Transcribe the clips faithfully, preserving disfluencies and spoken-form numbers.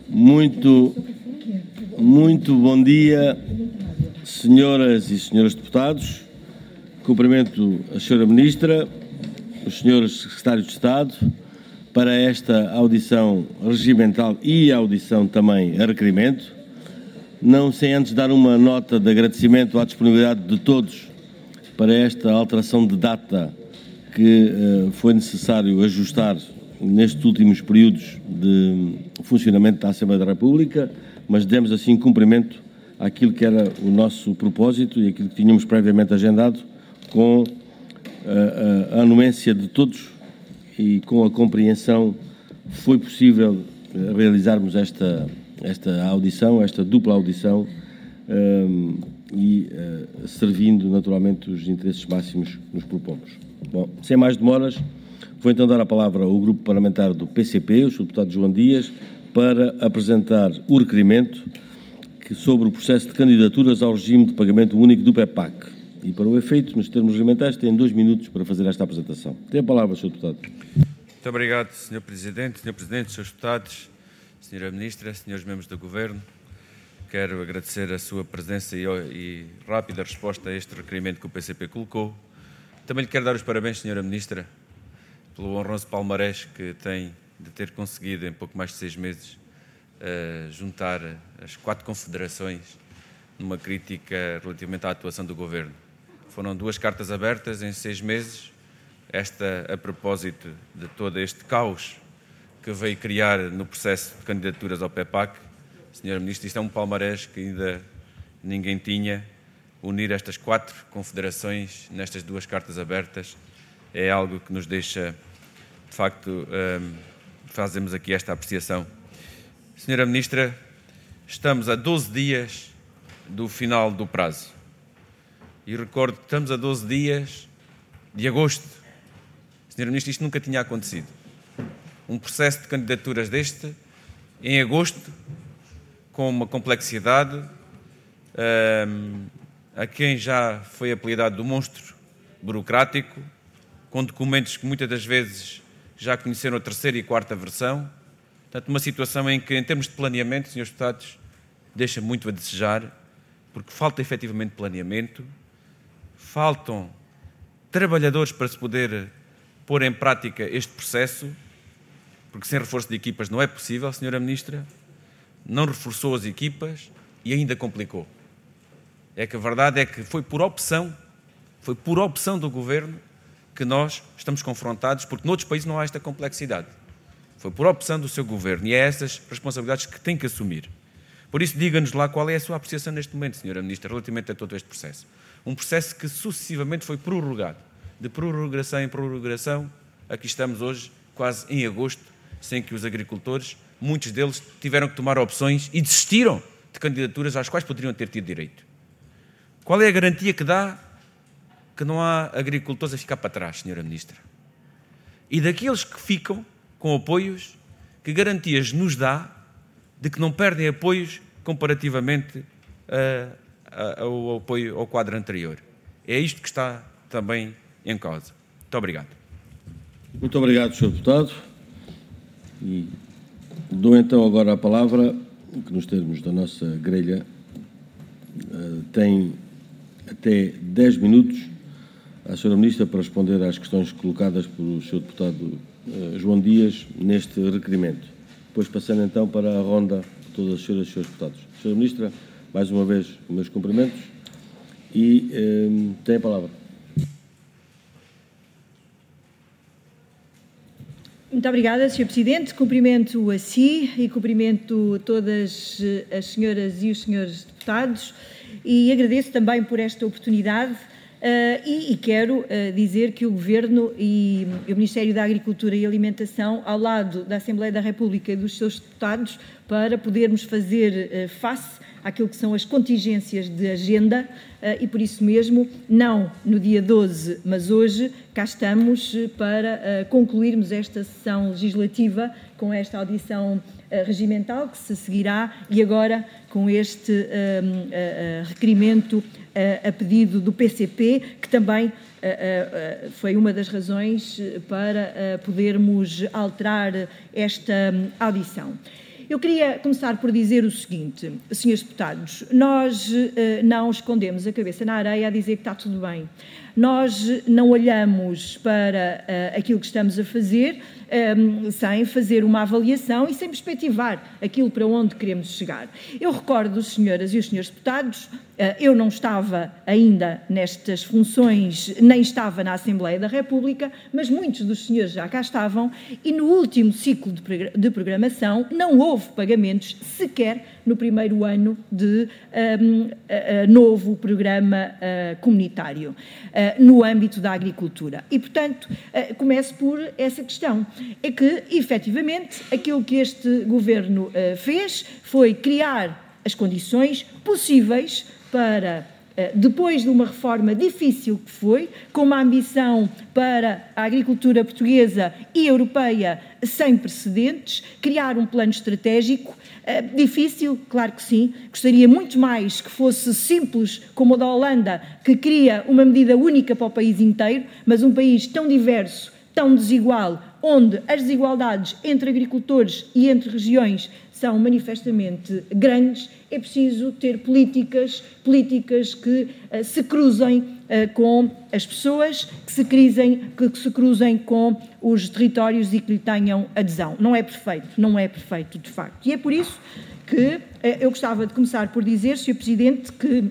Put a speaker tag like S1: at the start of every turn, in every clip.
S1: Muito, muito bom dia, senhoras e senhores deputados. Cumprimento a senhora Ministra, os senhores Secretários de Estado, para esta audição regimental e audição também a requerimento. Não sem antes dar uma nota de agradecimento à disponibilidade de todos para esta alteração de data que uh, foi necessário ajustar nestes últimos períodos de funcionamento da Assembleia da República, mas demos assim cumprimento àquilo que era o nosso propósito e aquilo que tínhamos previamente agendado, com a, a, a anuência de todos e com a compreensão. Foi possível realizarmos esta, esta audição, esta dupla audição, um, e uh, servindo naturalmente os interesses máximos que nos propomos. Bom, sem mais demoras, vou então dar a palavra ao Grupo Parlamentar do P C P, o senhor Deputado João Dias, para apresentar o requerimento que, sobre o processo de candidaturas ao regime de pagamento único do PEPAC. E, para o efeito, nos termos regimentais, tem dois minutos para fazer esta apresentação. Tem a palavra, senhor Deputado.
S2: Muito obrigado, senhor Presidente, senhor Presidente, senhores Deputados, senhora Ministra, senhores membros do Governo. Quero agradecer a sua presença e, e rápida resposta a este requerimento que o P C P colocou. Também lhe quero dar os parabéns, senhora Ministra, pelo honroso palmarés que tem de ter conseguido, em pouco mais de seis meses, uh, juntar as quatro confederações numa crítica relativamente à atuação do Governo. Foram duas cartas abertas em seis meses, esta a propósito de todo este caos que veio criar no processo de candidaturas ao PEPAC. senhora Ministra, isto é um palmarés que ainda ninguém tinha. Unir estas quatro confederações nestas duas cartas abertas é algo que nos deixa, de facto, um, fazemos aqui esta apreciação. senhora Ministra, estamos a doze dias do final do prazo. E recordo que estamos a doze dias de agosto. senhora Ministra, isto nunca tinha acontecido. Um processo de candidaturas deste, em agosto, com uma complexidade, um, a quem já foi apelidado do monstro burocrático, com documentos que muitas das vezes já conheceram a terceira e quarta versão. Portanto, uma situação em que, em termos de planeamento, senhores deputados, deixa muito a desejar, porque falta efetivamente planeamento, faltam trabalhadores para se poder pôr em prática este processo, porque sem reforço de equipas não é possível, senhora Ministra. Não reforçou as equipas e ainda complicou. É que a verdade é que foi por opção, foi por opção do Governo que nós estamos confrontados, porque noutros países não há esta complexidade. Foi por opção do seu Governo e é essas responsabilidades que tem que assumir. Por isso, diga-nos lá qual é a sua apreciação neste momento, senhora Ministra, relativamente a todo este processo. Um processo que sucessivamente foi prorrogado. De prorrogação em prorrogação, aqui estamos hoje, quase em agosto, sem que os agricultores, muitos deles, tiveram que tomar opções e desistiram de candidaturas às quais poderiam ter tido direito. Qual é a garantia que dá que não há agricultores a ficar para trás, senhora Ministra? E daqueles que ficam com apoios, que garantias nos dá de que não perdem apoios comparativamente uh, uh, ao apoio ao quadro anterior? É isto que está também em causa. Muito obrigado.
S1: Muito obrigado, senhor Deputado. E dou então agora a palavra, que nos termos da nossa grelha uh, tem até dez minutos, à senhora Ministra para responder às questões colocadas pelo senhor Deputado uh, João Dias neste requerimento. Depois passando então para a ronda de todas as senhoras e senhores deputados. senhora Ministra, mais uma vez, os meus cumprimentos e uh, tem a palavra.
S3: Muito obrigada, senhor Presidente. Cumprimento a si e cumprimento todas as senhoras e os senhores deputados e agradeço também por esta oportunidade uh, e, e quero uh, dizer que o Governo e o Ministério da Agricultura e Alimentação, ao lado da Assembleia da República e dos seus deputados, para podermos fazer uh, face àquilo que são as contingências de agenda uh, e, por isso mesmo, não no dia doze, mas hoje, cá estamos para uh, concluirmos esta sessão legislativa com esta audição uh, regimental que se seguirá e agora com este uh, uh, uh, requerimento uh, a pedido do P C P, que também uh, uh, foi uma das razões para uh, podermos alterar esta um, audição. Eu queria começar por dizer o seguinte, senhores deputados, nós eh, não escondemos a cabeça na areia a dizer que está tudo bem. Nós não olhamos para uh, aquilo que estamos a fazer um, sem fazer uma avaliação e sem perspectivar aquilo para onde queremos chegar. Eu recordo, senhoras e os senhores deputados, uh, eu não estava ainda nestas funções, nem estava na Assembleia da República, mas muitos dos senhores já cá estavam e no último ciclo de, progr de programação não houve pagamentos sequer no primeiro ano de um, uh, uh, novo programa uh, comunitário, uh, no âmbito da agricultura. E, portanto, uh, começo por essa questão. É que, efetivamente, aquilo que este Governo uh, fez foi criar as condições possíveis para, uh, depois de uma reforma difícil que foi, com uma ambição para a agricultura portuguesa e europeia sem precedentes, criar um plano estratégico. Uh, difícil, claro que sim, gostaria muito mais que fosse simples como o da Holanda, que cria uma medida única para o país inteiro, mas um país tão diverso, tão desigual, onde as desigualdades entre agricultores e entre regiões são manifestamente grandes, é preciso ter políticas, políticas que uh, se cruzem uh, com as pessoas, que se, cruzem, que, que se cruzem com os territórios e que lhe tenham adesão. Não é perfeito, não é perfeito de facto. E é por isso que uh, eu gostava de começar por dizer, senhor Presidente, que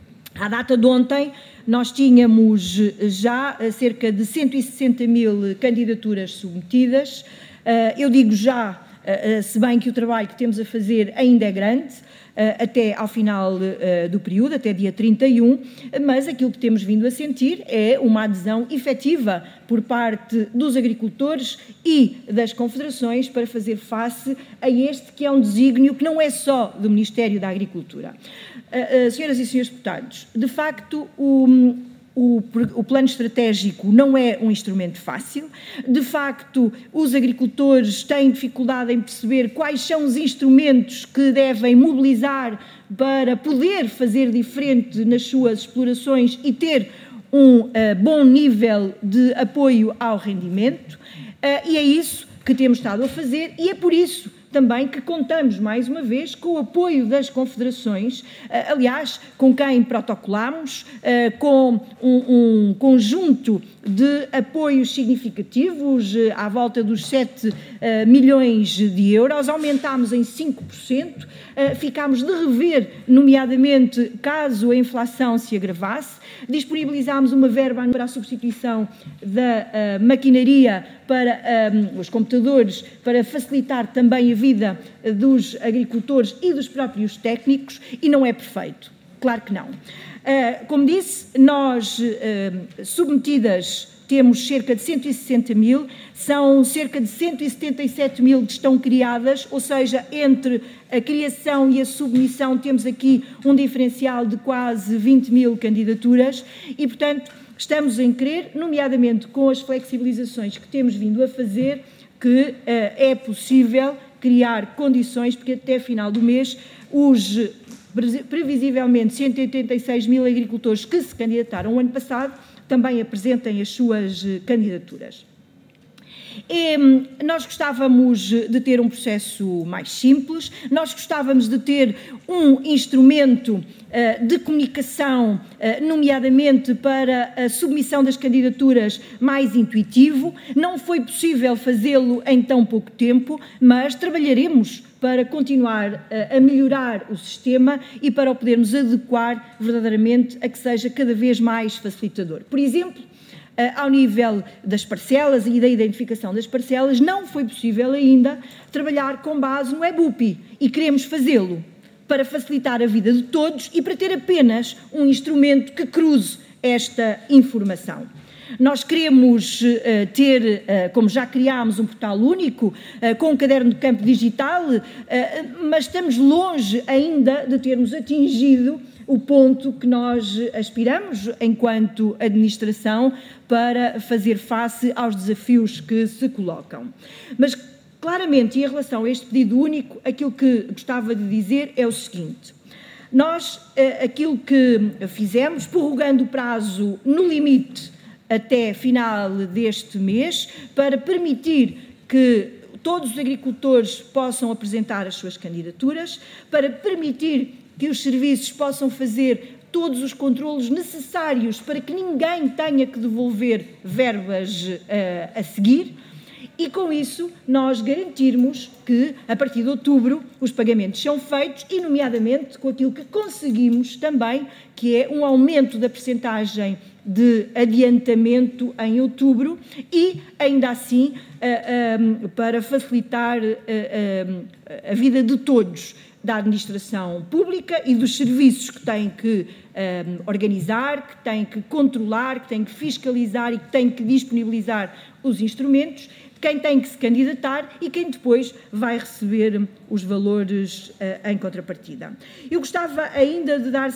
S3: à data de ontem nós tínhamos já cerca de cento e sessenta mil candidaturas submetidas. Uh, eu digo já, Uh, se bem que o trabalho que temos a fazer ainda é grande, uh, até ao final uh, do período, até dia trinta e um, mas aquilo que temos vindo a sentir é uma adesão efetiva por parte dos agricultores e das confederações para fazer face a este que é um desígnio que não é só do Ministério da Agricultura. Uh, uh, senhoras e senhores deputados, de facto, o... O, o plano estratégico não é um instrumento fácil. De facto, os agricultores têm dificuldade em perceber quais são os instrumentos que devem mobilizar para poder fazer diferente nas suas explorações e ter um uh, bom nível de apoio ao rendimento. Uh, e é isso que temos estado a fazer e é por isso também que contamos, mais uma vez, com o apoio das confederações, aliás, com quem protocolamos, com um, um conjunto de apoios significativos, à volta dos sete milhões de euros, aumentámos em cinco por cento, ficámos de rever, nomeadamente, caso a inflação se agravasse, disponibilizámos uma verba para a substituição da uh, maquinaria para um, os computadores, para facilitar também a vida dos agricultores e dos próprios técnicos, e não é perfeito, claro que não. Uh, como disse, nós, uh, submetidas, temos cerca de cento e sessenta mil, são cerca de cento e setenta e sete mil que estão criadas, ou seja, entre a criação e a submissão temos aqui um diferencial de quase vinte mil candidaturas e, portanto, estamos em crer, nomeadamente com as flexibilizações que temos vindo a fazer, que uh, é possível criar condições, porque até final do mês os previsivelmente cento e oitenta e seis mil agricultores que se candidataram o ano passado também apresentem as suas candidaturas. E nós gostávamos de ter um processo mais simples, nós gostávamos de ter um instrumento uh, de comunicação, uh, nomeadamente para a submissão das candidaturas mais intuitivo. Não foi possível fazê-lo em tão pouco tempo, mas trabalharemos para continuar uh, a melhorar o sistema e para o podermos adequar verdadeiramente a que seja cada vez mais facilitador. Por exemplo, ao nível das parcelas e da identificação das parcelas, não foi possível ainda trabalhar com base no EBUPI e queremos fazê-lo para facilitar a vida de todos e para ter apenas um instrumento que cruze esta informação. Nós queremos uh, ter, uh, como já criámos um portal único, uh, com um caderno de campo digital, uh, mas estamos longe ainda de termos atingido o ponto que nós aspiramos, enquanto administração, para fazer face aos desafios que se colocam. Mas, claramente, em relação a este pedido único, aquilo que gostava de dizer é o seguinte. Nós, aquilo que fizemos, prorrogando o prazo no limite até final deste mês, para permitir que todos os agricultores possam apresentar as suas candidaturas, para permitir que os serviços possam fazer todos os controlos necessários para que ninguém tenha que devolver verbas uh, a seguir, e com isso nós garantirmos que, a partir de outubro, os pagamentos são feitos, e nomeadamente com aquilo que conseguimos também, que é um aumento da percentagem de adiantamento em outubro, e ainda assim uh, um, para facilitar uh, um, a vida de todos, da administração pública e dos serviços que têm que um, organizar, que têm que controlar, que têm que fiscalizar e que têm que disponibilizar os instrumentos, quem tem que se candidatar e quem depois vai receber os valores uh, em contrapartida. Eu gostava ainda de dar uh,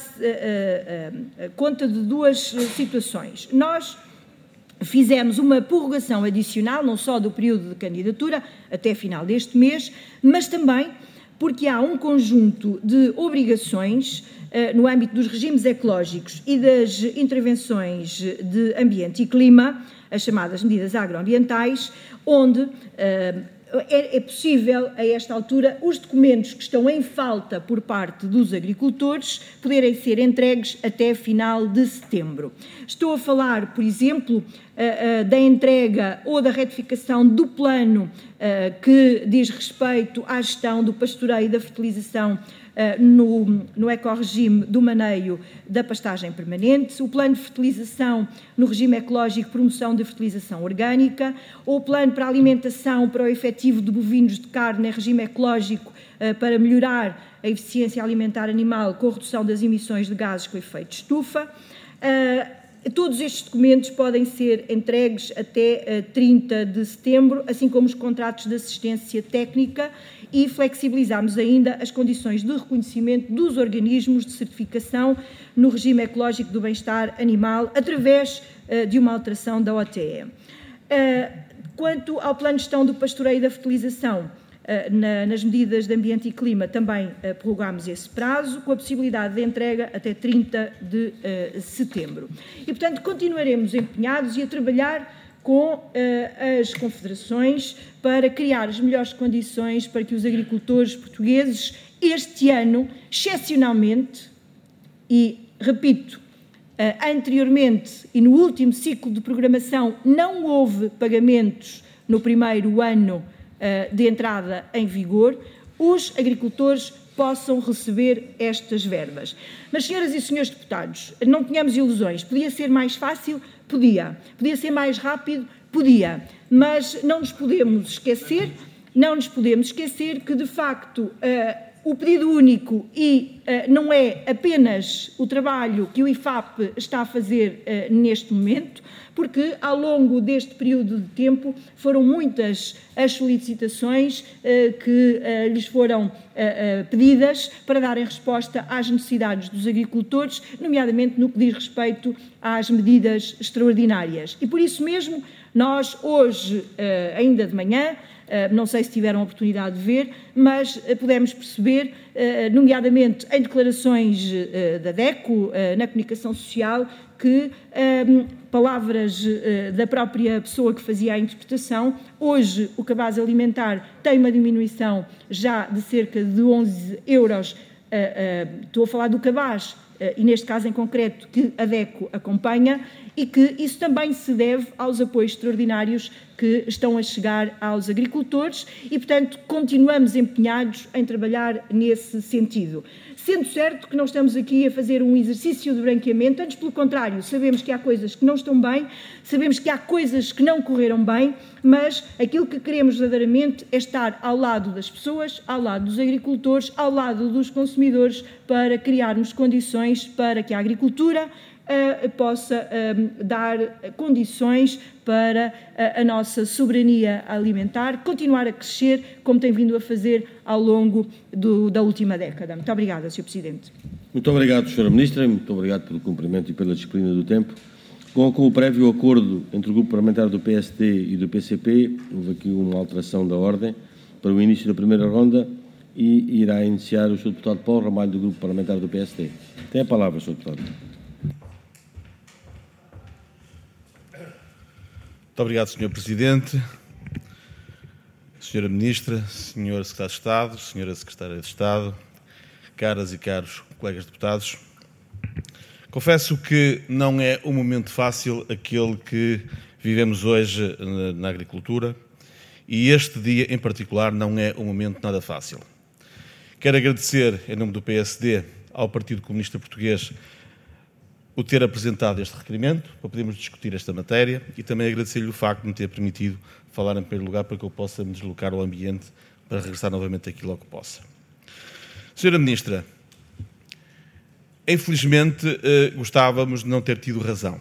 S3: uh, uh, conta de duas situações. Nós fizemos uma prorrogação adicional, não só do período de candidatura até final deste mês, mas também porque há um conjunto de obrigações uh, no âmbito dos regimes ecológicos e das intervenções de ambiente e clima, as chamadas medidas agroambientais, onde uh, é, é possível, a esta altura, os documentos que estão em falta por parte dos agricultores poderem ser entregues até final de setembro. Estou a falar, por exemplo, uh, uh, da entrega ou da retificação do plano uh, que diz respeito à gestão do pastoreio e da fertilização Uh, no, no ecorregime do maneio da pastagem permanente, o plano de fertilização no regime ecológico, promoção de fertilização orgânica, ou o plano para a alimentação para o efetivo de bovinos de carne em regime ecológico uh, para melhorar a eficiência alimentar animal com a redução das emissões de gases com efeito de estufa. Uh, todos estes documentos podem ser entregues até uh, trinta de setembro, assim como os contratos de assistência técnica, e flexibilizarmos ainda as condições de reconhecimento dos organismos de certificação no regime ecológico do bem-estar animal, através uh, de uma alteração da O T E. Uh, quanto ao plano de gestão do pastoreio e da fertilização, uh, na, nas medidas de ambiente e clima, também uh, prorrogámos esse prazo, com a possibilidade de entrega até trinta de setembro. E, portanto, continuaremos empenhados e a trabalhar com uh, as confederações para criar as melhores condições para que os agricultores portugueses, este ano, excepcionalmente, e, repito, uh, anteriormente e no último ciclo de programação não houve pagamentos no primeiro ano uh, de entrada em vigor, os agricultores possam receber estas verbas. Mas, senhoras e senhores deputados, não tenhamos ilusões, podia ser mais fácil? Podia. Podia ser mais rápido? Podia. Mas não nos podemos esquecer, não nos podemos esquecer que, de facto, uh, o pedido único e uh, não é apenas o trabalho que o I F A P está a fazer uh, neste momento, porque ao longo deste período de tempo foram muitas as solicitações uh, que uh, lhes foram uh, uh, pedidas para darem resposta às necessidades dos agricultores, nomeadamente no que diz respeito às medidas extraordinárias. E por isso mesmo, nós hoje, uh, ainda de manhã, Uh, não sei se tiveram a oportunidade de ver, mas uh, pudemos perceber, uh, nomeadamente em declarações uh, da DECO, uh, na comunicação social, que um, palavras uh, da própria pessoa que fazia a interpretação, hoje o cabaz alimentar tem uma diminuição já de cerca de onze euros, uh, uh, estou a falar do cabaz, uh, e neste caso em concreto que a DECO acompanha, e que isso também se deve aos apoios extraordinários que estão a chegar aos agricultores e, portanto, continuamos empenhados em trabalhar nesse sentido. Sendo certo que não estamos aqui a fazer um exercício de branqueamento, antes pelo contrário, sabemos que há coisas que não estão bem, sabemos que há coisas que não correram bem, mas aquilo que queremos verdadeiramente é estar ao lado das pessoas, ao lado dos agricultores, ao lado dos consumidores, para criarmos condições para que a agricultura Uh, possa uh, dar condições para uh, a nossa soberania alimentar continuar a crescer, como tem vindo a fazer ao longo do, da última década. Muito obrigada, senhor Presidente.
S1: Muito obrigado, senhora Ministra, muito obrigado pelo cumprimento e pela disciplina do tempo. Com, com o prévio acordo entre o Grupo Parlamentar do P S D e do P C P, houve aqui uma alteração da ordem para o início da primeira ronda e irá iniciar o senhor Deputado Paulo Ramalho, do Grupo Parlamentar do P S D. Tem a palavra, senhor Deputado.
S4: Muito obrigado, senhor Presidente. senhora Ministra, senhor Secretário de Estado, senhora Secretária de Estado, caras e caros colegas deputados, confesso que não é um momento fácil aquele que vivemos hoje na agricultura e este dia em particular não é um momento nada fácil. Quero agradecer, em nome do P S D, ao Partido Comunista Português o ter apresentado este requerimento para podermos discutir esta matéria e também agradecer-lhe o facto de me ter permitido falar em primeiro lugar para que eu possa me deslocar ao ambiente para regressar novamente aqui logo que possa. senhora Ministra, infelizmente eh, gostávamos de não ter tido razão.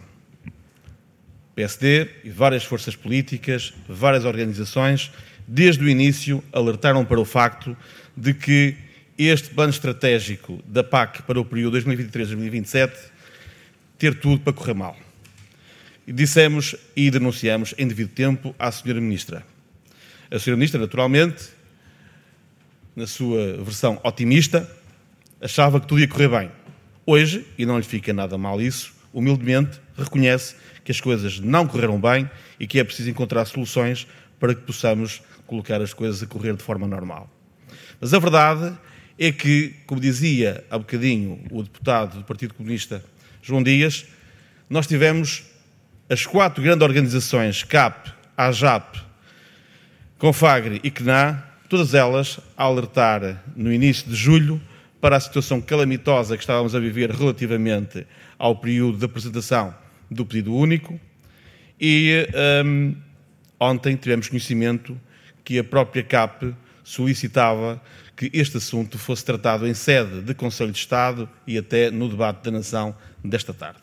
S4: O P S D e várias forças políticas, várias organizações, desde o início alertaram para o facto de que este plano estratégico da P A C para o período dois mil e vinte e três a dois mil e vinte e sete ter tudo para correr mal. E dissemos e denunciamos em devido tempo à senhora Ministra. A senhora Ministra, naturalmente, na sua versão otimista, achava que tudo ia correr bem. Hoje, e não lhe fica nada mal isso, humildemente reconhece que as coisas não correram bem e que é preciso encontrar soluções para que possamos colocar as coisas a correr de forma normal. Mas a verdade é que, como dizia há bocadinho o deputado do Partido Comunista João Dias, nós tivemos as quatro grandes organizações, C A P, A J A P, Confagri e C N A, todas elas a alertar no início de julho para a situação calamitosa que estávamos a viver relativamente ao período de apresentação do pedido único e um, ontem tivemos conhecimento que a própria C A P solicitava que este assunto fosse tratado em sede de Conselho de Estado e até no debate da Nação desta tarde.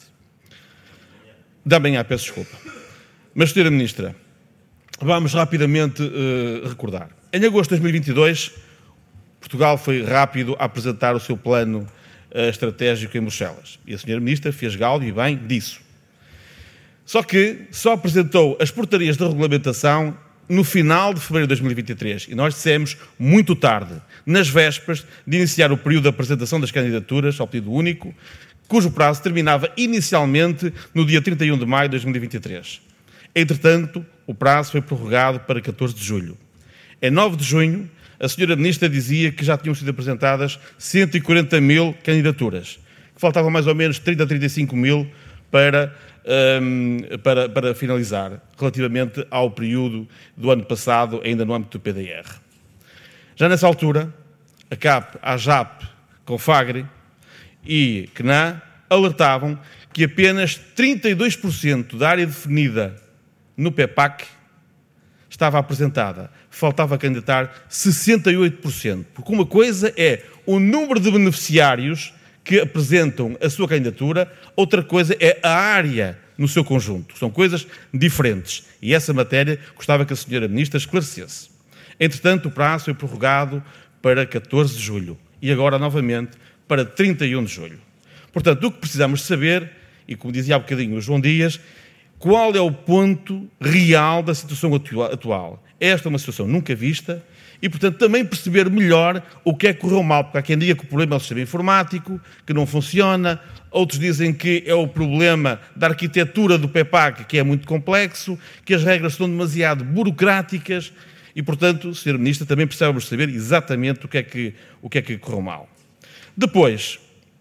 S4: Da manhã, peço desculpa. Mas, senhora Ministra, vamos rapidamente uh, recordar. Em agosto de dois mil e vinte e dois, Portugal foi rápido a apresentar o seu plano uh, estratégico em Bruxelas. E a senhora Ministra fez galo e bem disso. Só que só apresentou as portarias de regulamentação no final de fevereiro de dois mil e vinte e três. E nós dissemos muito tarde, nas vésperas de iniciar o período de apresentação das candidaturas ao pedido único, cujo prazo terminava inicialmente no dia trinta e um de maio de dois mil e vinte e três. Entretanto, o prazo foi prorrogado para catorze de julho. Em nove de junho, a senhora Ministra dizia que já tinham sido apresentadas cento e quarenta mil candidaturas, que faltavam mais ou menos trinta a trinta e cinco mil para, um, para, para finalizar, relativamente ao período do ano passado, ainda no âmbito do P D R. Já nessa altura, a C A P, a J A P, Confagri e C N A alertavam que apenas trinta e dois por cento da área definida no P E P A C estava apresentada. Faltava candidatar sessenta e oito por cento. Porque uma coisa é o número de beneficiários que apresentam a sua candidatura, outra coisa é a área no seu conjunto. São coisas diferentes. E essa matéria gostava que a senhora Ministra esclarecesse. Entretanto, o prazo foi prorrogado para catorze de julho e agora, novamente, para trinta e um de julho. Portanto, o que precisamos saber, e como dizia há bocadinho o João Dias, qual é o ponto real da situação atual? Esta é uma situação nunca vista e, portanto, também perceber melhor o que é que correu mal, porque há quem diga que o problema é o sistema informático, que não funciona, outros dizem que é o problema da arquitetura do P E P A C, que é muito complexo, que as regras são demasiado burocráticas e, portanto, senhora Ministra, também precisávamos saber exatamente o que é que, o que é que correu mal. Depois,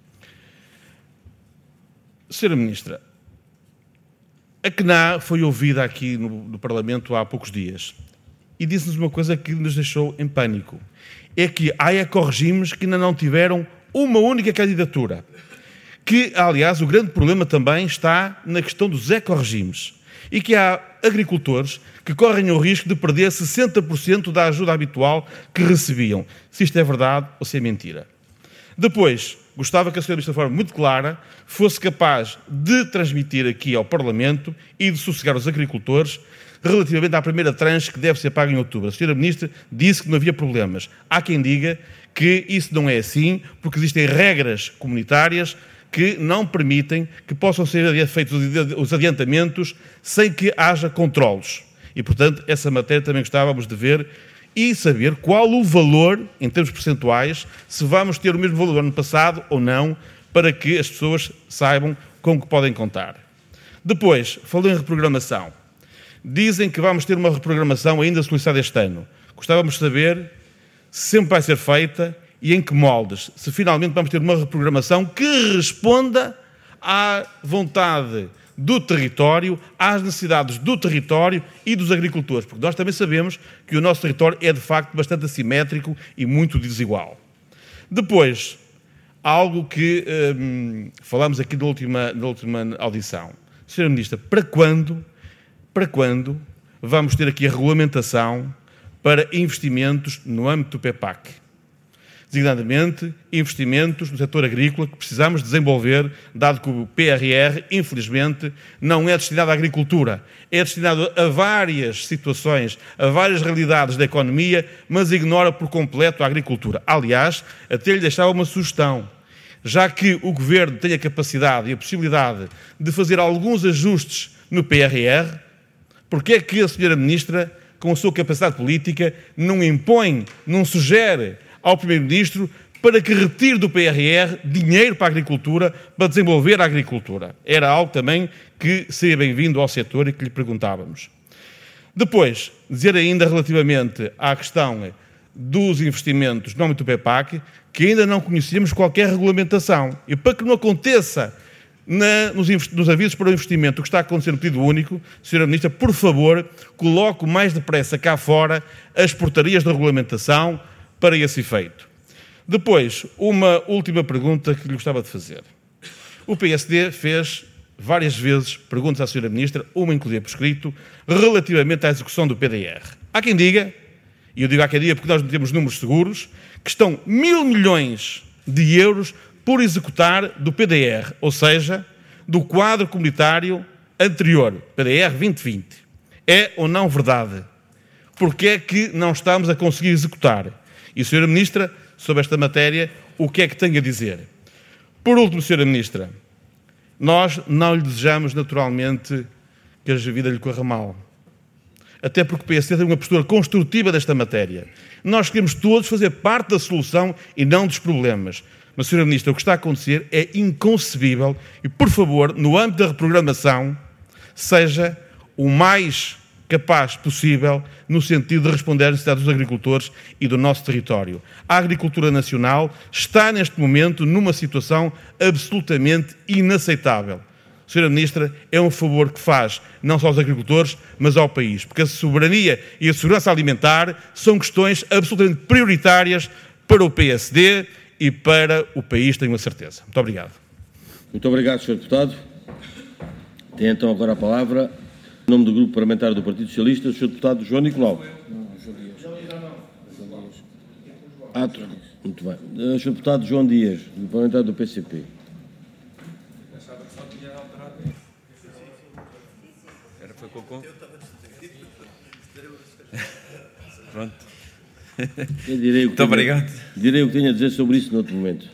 S4: senhora Ministra, a C N A foi ouvida aqui no, no Parlamento há poucos dias e disse-nos uma coisa que nos deixou em pânico. É que há ecorregimes que ainda não tiveram uma única candidatura. Que, aliás, o grande problema também está na questão dos ecorregimes. E que há agricultores que correm o risco de perder sessenta por cento da ajuda habitual que recebiam. Se isto é verdade ou se é mentira. Depois, gostava que a senhora Ministra, de forma muito clara, fosse capaz de transmitir aqui ao Parlamento e de sossegar os agricultores relativamente à primeira tranche que deve ser paga em outubro. A senhora Ministra disse que não havia problemas. Há quem diga que isso não é assim, porque existem regras comunitárias que não permitem que possam ser feitos os adiantamentos sem que haja controlos. E, portanto, essa matéria também gostávamos de ver e saber qual o valor, em termos percentuais, se vamos ter o mesmo valor do ano passado ou não, para que as pessoas saibam com que podem contar. Depois, falou em reprogramação. Dizem que vamos ter uma reprogramação ainda solicitada este ano. Gostávamos de saber se sempre vai ser feita e em que moldes, se finalmente vamos ter uma reprogramação que responda à vontade do território, às necessidades do território e dos agricultores, porque nós também sabemos que o nosso território é de facto bastante assimétrico e muito desigual. Depois, algo que hum, falamos aqui na última, na última audição. senhora Ministra, para quando, para quando vamos ter aqui a regulamentação para investimentos no âmbito do PEPAC? Designadamente, investimentos no setor agrícola que precisamos desenvolver, dado que o P R R, infelizmente, não é destinado à agricultura. É destinado a várias situações, a várias realidades da economia, mas ignora por completo a agricultura. Aliás, até lhe deixava uma sugestão. Já que o Governo tem a capacidade e a possibilidade de fazer alguns ajustes no P R R, porque é que a senhora Ministra, com a sua capacidade política, não impõe, não sugere ao Primeiro-Ministro para que retire do P R R dinheiro para a agricultura, para desenvolver a agricultura? Era algo também que seria bem-vindo ao setor e que lhe perguntávamos. Depois, dizer ainda relativamente à questão dos investimentos no âmbito do PEPAC, que ainda não conhecíamos qualquer regulamentação. E para que não aconteça na, nos, nos avisos para o investimento o que está a acontecer no pedido único, senhora Ministra, por favor, coloque o mais depressa cá fora as portarias de regulamentação para esse efeito. Depois, uma última pergunta que lhe gostava de fazer. O P S D fez várias vezes perguntas à senhora Ministra, uma inclusive por escrito, relativamente à execução do P D R. Há quem diga, e eu digo há quem diga porque nós não temos números seguros, que estão mil milhões de euros por executar do P D R, ou seja, do quadro comunitário anterior, P D R vinte vinte. É ou não verdade? Porque é que não estamos a conseguir executar? E, senhora Ministra, sobre esta matéria, o que é que tem a dizer? Por último, senhora Ministra, nós não lhe desejamos, naturalmente, que a vida lhe corra mal. Até porque o P S D tem uma postura construtiva desta matéria. Nós queremos todos fazer parte da solução e não dos problemas. Mas, senhora Ministra, o que está a acontecer é inconcebível e, por favor, no âmbito da reprogramação, seja o mais capaz possível no sentido de responder às necessidades dos agricultores e do nosso território. A agricultura nacional está, neste momento, numa situação absolutamente inaceitável. senhora Ministra, é um favor que faz não só aos agricultores, mas ao país, porque a soberania e a segurança alimentar são questões absolutamente prioritárias para o P S D e para o país, tenho a certeza. Muito obrigado.
S1: Muito obrigado, senhor Deputado. Tem então agora a palavra, em nome do Grupo Parlamentar do Partido Socialista, o senhor Deputado João Nicolau. Ah, muito bem. O senhor Deputado João Dias, do Parlamentar do P C P.
S2: Era foi com Pronto.
S1: Eu direi o que
S2: Muito obrigado.
S1: Tenho, direi o que tenho a dizer sobre isso noutro momento.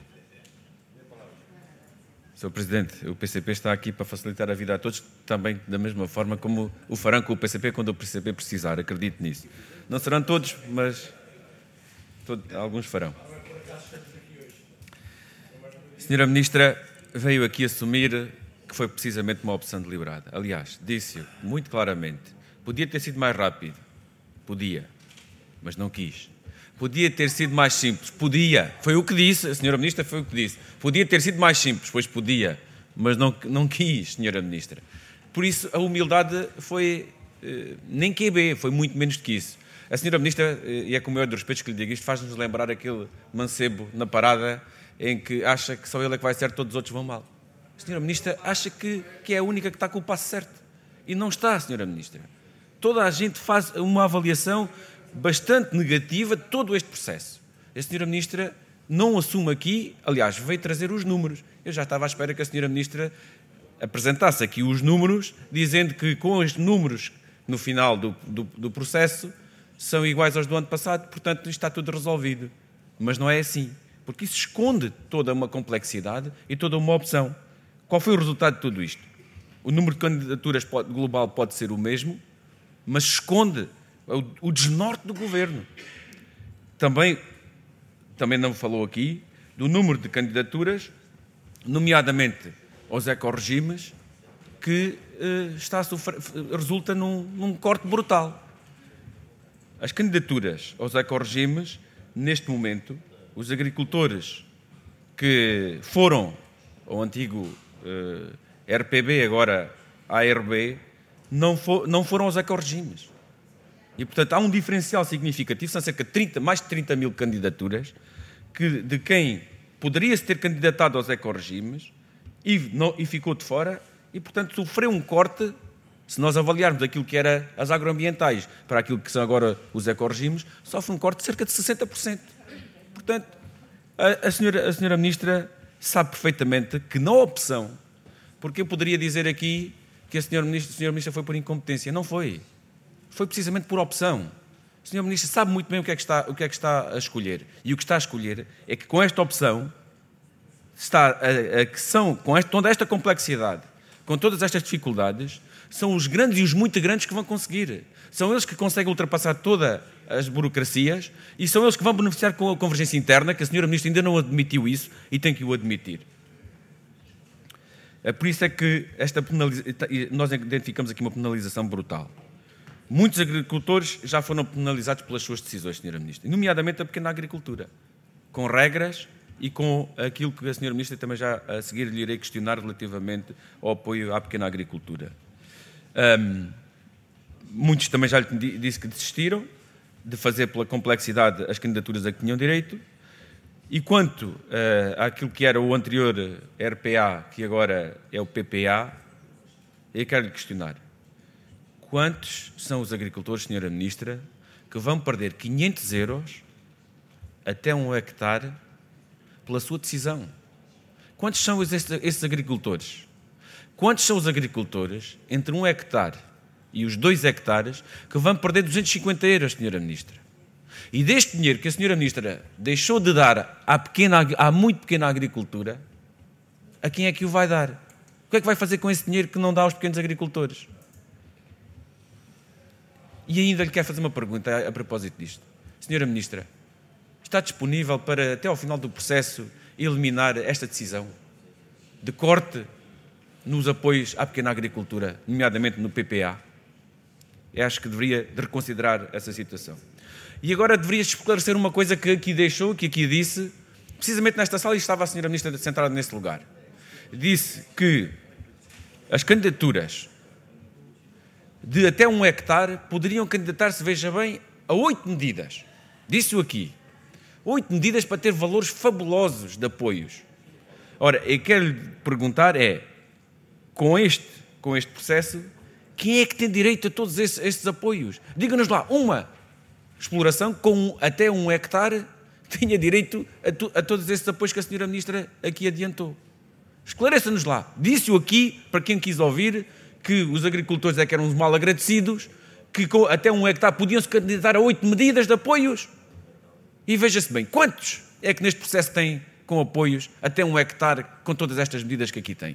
S2: senhor Presidente, o P C P está aqui para facilitar a vida a todos, também da mesma forma como o farão com o P C P quando o P C P precisar, acredito nisso. Não serão todos, mas todo, alguns farão. Senhora Ministra veio aqui assumir que foi precisamente uma opção deliberada. Aliás, disse muito claramente, podia ter sido mais rápido, podia, mas não quis. Podia ter sido mais simples, podia, foi o que disse, a senhora Ministra foi o que disse. Podia ter sido mais simples, pois podia, mas não, não quis, senhora Ministra. Por isso, a humildade foi eh, nem Q B, foi muito menos do que isso. A senhora Ministra, eh, e é com o maior dos respeitos que lhe digo isto, faz-nos lembrar aquele mancebo na parada em que acha que só ele é que vai certo, todos os outros vão mal. A senhora Ministra acha que, que é a única que está com o passo certo. E não está, senhora Ministra. Toda a gente faz uma avaliação bastante negativa de todo este processo. A senhora Ministra não assume aqui, aliás, veio trazer os números. Eu já estava à espera que a senhora Ministra apresentasse aqui os números, dizendo que com os números no final do, do, do processo são iguais aos do ano passado, portanto isto está tudo resolvido. Mas não é assim, porque isso esconde toda uma complexidade e toda uma opção. Qual foi o resultado de tudo isto? O número de candidaturas pode, global pode ser o mesmo, mas esconde o desnorte do Governo. Também, também não falou aqui do número de candidaturas, nomeadamente aos ecorregimes, que eh, está a sofrer, resulta num, num corte brutal. as candidaturas aos ecorregimes, neste momento, os agricultores que foram ao antigo uh, R P B, agora A R B, não, for, não foram aos ecorregimes. E, portanto, há um diferencial significativo, são cerca de trinta, mais de trinta mil candidaturas, que, de quem poderia-se ter candidatado aos ecorregimes e, não, e ficou de fora, e, portanto, sofreu um corte. Se nós avaliarmos aquilo que eram as agroambientais para aquilo que são agora os ecorregimes, sofre um corte de cerca de sessenta por cento. Portanto, a, a, senhora, a senhora Ministra sabe perfeitamente que na opção, porque eu poderia dizer aqui que a senhora Ministra, a senhora Ministra foi por incompetência. Não foi. Foi precisamente por opção. A senhora Ministra sabe muito bem o que é que está, o que é que está a escolher. E o que está a escolher é que com esta opção, está a, a, que são, com esta, toda esta complexidade, com todas estas dificuldades, são os grandes e os muito grandes que vão conseguir. São eles que conseguem ultrapassar todas as burocracias e são eles que vão beneficiar com a convergência interna, que a senhora Ministra ainda não admitiu isso e tem que o admitir. É por isso é que esta penaliza... nós identificamos aqui uma penalização brutal. Muitos agricultores já foram penalizados pelas suas decisões, senhora Ministra, nomeadamente a pequena agricultura, com regras e com aquilo que a senhora Ministra também já a seguir lhe irei questionar relativamente ao apoio à pequena agricultura. Um, muitos também já lhe disse que desistiram de fazer pela complexidade as candidaturas a que tinham direito. E quanto uh, àquilo que era o anterior R P A, que agora é o P P A, eu quero lhe questionar. Quantos são os agricultores, senhora Ministra, que vão perder quinhentos euros até um hectare pela sua decisão? Quantos são esses, esses agricultores? Quantos são os agricultores entre um hectare e os dois hectares que vão perder duzentos e cinquenta euros, senhora Ministra? E deste dinheiro que a senhora Ministra deixou de dar à, pequena, à muito pequena agricultura, a quem é que o vai dar? O que é que vai fazer com esse dinheiro que não dá aos pequenos agricultores? E ainda lhe quero fazer uma pergunta a, a propósito disto. Senhora Ministra, está disponível para, até ao final do processo, eliminar esta decisão de corte nos apoios à pequena agricultura, nomeadamente no P P A? Eu acho que deveria de reconsiderar essa situação. E agora deveria esclarecer uma coisa que aqui deixou, que aqui disse, precisamente nesta sala, e estava a senhora Ministra sentada nesse lugar. Disse que as candidaturas de até um hectare poderiam candidatar-se, veja bem, a oito medidas. Disse-o aqui. Oito medidas para ter valores fabulosos de apoios. Ora, eu quero lhe perguntar é, com este, com este processo, quem é que tem direito a todos esses, estes apoios? Diga-nos lá, uma exploração com até um hectare tinha direito a, to, a todos esses apoios que a senhora Ministra aqui adiantou. Esclareça-nos lá. Disse-o aqui, para quem quis ouvir, que os agricultores é que eram os mal agradecidos, que com até um hectare podiam-se candidatar a oito medidas de apoios. E veja-se bem, quantos é que neste processo têm com apoios até um hectare com todas estas medidas que aqui tem?